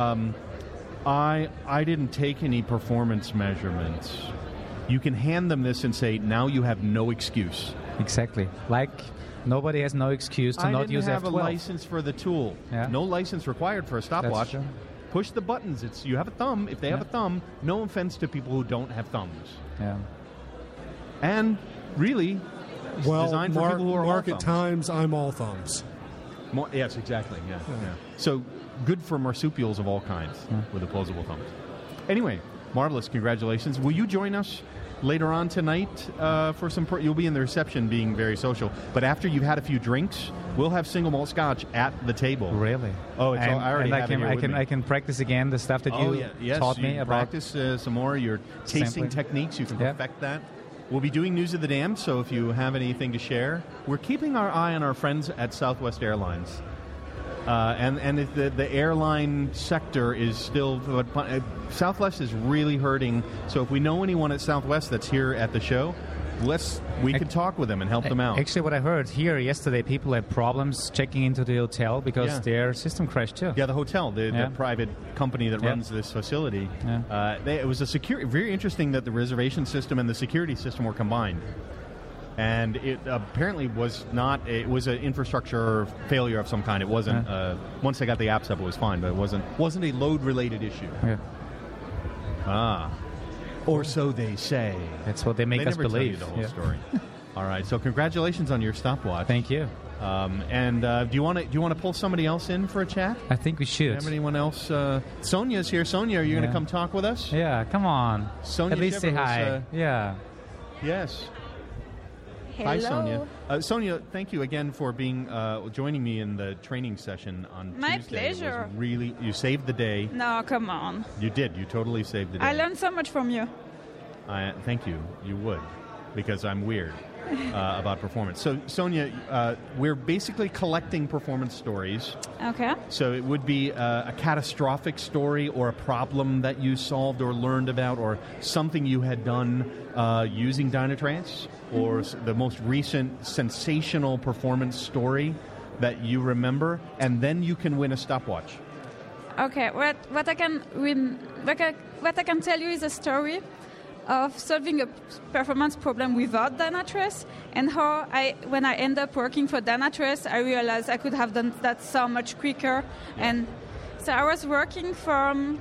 I didn't take any performance measurements, you can hand them this and say, now you have no excuse. Exactly. Like, nobody has no excuse to not use F12. I didn't have a license for the tool. Yeah. No license required for a stopwatch. Push the buttons. You have a thumb. If they have a thumb, no offense to people who don't have thumbs. Yeah. And really, designed for people who are Mark all at thumbs. times, I'm all thumbs. Yes, exactly. Yeah. So good for marsupials of all kinds with opposable thumbs. Anyway, marvelous. Congratulations. Will you join us later on tonight for some? You'll be in the reception, being very social. But after you've had a few drinks, we'll have single malt scotch at the table. Really? Oh, I already have it here with me. I can practice again the stuff that you taught me about. Practice some more your tasting techniques. You can perfect that. We'll be doing News of the Damned, so if you have anything to share. We're keeping our eye on our friends at Southwest Airlines. And the airline sector is still... Southwest is really hurting, so if we know anyone at Southwest that's here at the show, we can talk with them and help them out. Actually, what I heard here yesterday, people had problems checking into the hotel because their system crashed too. Yeah, the hotel, the private company that runs this facility. Yeah. It was very interesting that the reservation system and the security system were combined. And it apparently was not. It was an infrastructure failure of some kind. It wasn't. Once they got the apps up, it was fine, but it wasn't a load-related issue. Yeah. Or so they say. That's what they make us believe. Tell you the whole story. All right. So congratulations on your stopwatch. Thank you. And do you want to pull somebody else in for a chat? I think we should. Have anyone else? Sonia's here. Sonia, are you going to come talk with us? Yeah. Come on. Sonia, at least say hi. Yes. Hi, Hello. Sonia. Sonia, thank you again for being joining me in the training session on My Tuesday. It was pleasure. really, you saved the day. No, come on. You did. You totally saved the day. I learned so much from you. Thank you. You would, because I'm weird about performance. So, Sonia, we're basically collecting performance stories. Okay. So it would be a catastrophic story or a problem that you solved or learned about or something you had done using Dynatrace or the most recent sensational performance story that you remember, and then you can win a stopwatch. Okay. What I can tell you is a story of solving a performance problem without Dynatrace, and how when I end up working for Dynatrace, I realized I could have done that so much quicker. And so I was working for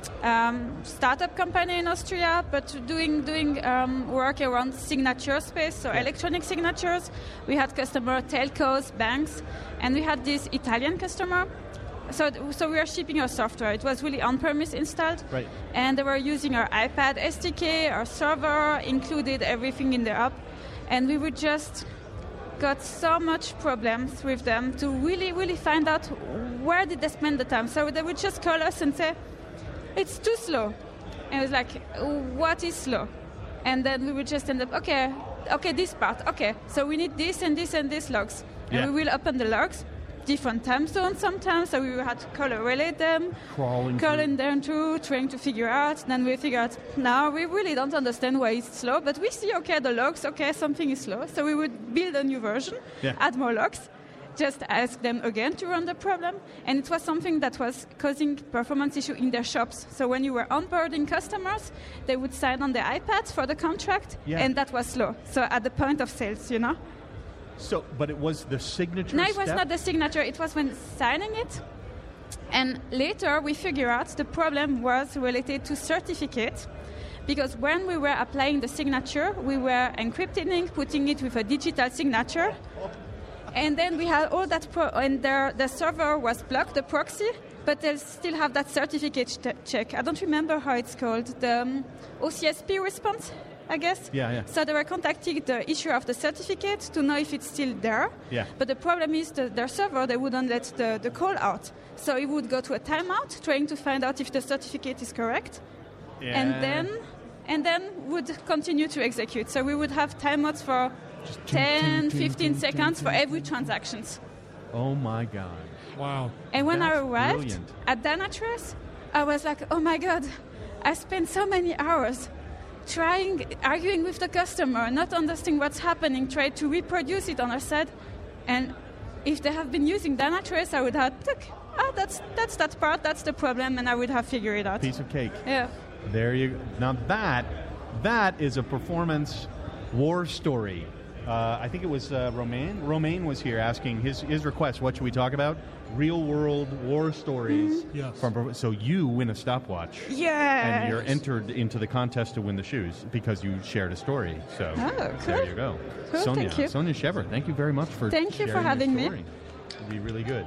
startup company in Austria, but doing work around signature space, so electronic signatures. We had customer telcos, banks, and we had this Italian customer. So we were shipping our software. It was really on-premise installed. Right. And they were using our iPad SDK, our server, included everything in the app. And we would just got so much problems with them to really, really find out where did they spend the time. So they would just call us and say, it's too slow. And it was like, what is slow? And then we would just end up, okay, this part, okay. So we need this and this and this logs. And we will open the logs. Different time zones sometimes, so we had to correlate them, calling them through, trying to figure out. Then we figure out, now we really don't understand why it's slow, but we see, okay, the logs, okay, something is slow. So we would build a new version, add more logs, just ask them again to run the problem. And it was something that was causing performance issue in their shops. So when you were onboarding customers, they would sign on the iPad for the contract, and that was slow. So at the point of sales, you know. So, but it was the signature No, it was step? not the signature. It was when signing it. And later we figured out the problem was related to certificate, because when we were applying the signature, we were encrypting, putting it with a digital signature. And then we had all that, and the server was blocked, the proxy, but they still have that certificate check. I don't remember how it's called, the OCSP response, I guess. Yeah. So they were contacting the issuer of the certificate to know if it's still there. Yeah. But the problem is their server, they wouldn't let the call out. So it would go to a timeout, trying to find out if the certificate is correct. Yeah. And then would continue to execute. So we would have timeouts for 10, 15 seconds for every transactions. Oh my God. Wow. And when I That's arrived brilliant. at Dynatrace, I was like, oh my God, I spent so many hours arguing with the customer, not understanding what's happening, try to reproduce it on our side. And if they have been using Dynatrace, I would have, that's that part, that's the problem, and I would have figured it out. Piece of cake. Yeah. There you go. Now that is a performance war story. I think it was Romain. Romain was here asking his request. What should we talk about? Real world war stories. Mm-hmm. Yes. So you win a stopwatch. Yes. And you're entered into the contest to win the shoes because you shared a story. So cool. There you go. Cool, Sonia, thank you. Sonia Shever, thank you very much for Thank you for sharing having your me. story. It'll be really good.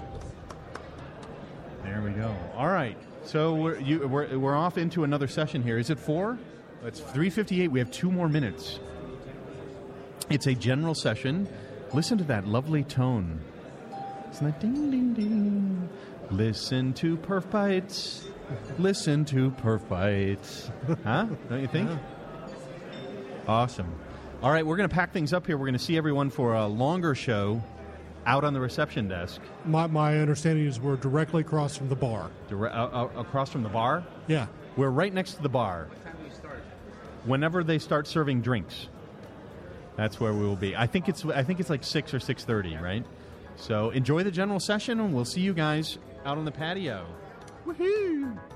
There we go. All right. So we're off into another session here. Is it 4? It's 3:58. We have 2 more minutes. It's a general session. Listen to that lovely tone. Isn't that ding, ding, ding? Listen to Perf Bites. Listen to Perf Bites. Huh? Don't you think? Yeah. Awesome. All right, we're going to pack things up here. We're going to see everyone for a longer show out on the reception desk. My understanding is we're directly across from the bar. Across from the bar? Yeah. We're right next to the bar. Whenever they start serving drinks, that's where we will be. I think it's like 6 or 6:30, right? So enjoy the general session, and we'll see you guys out on the patio. Woohoo!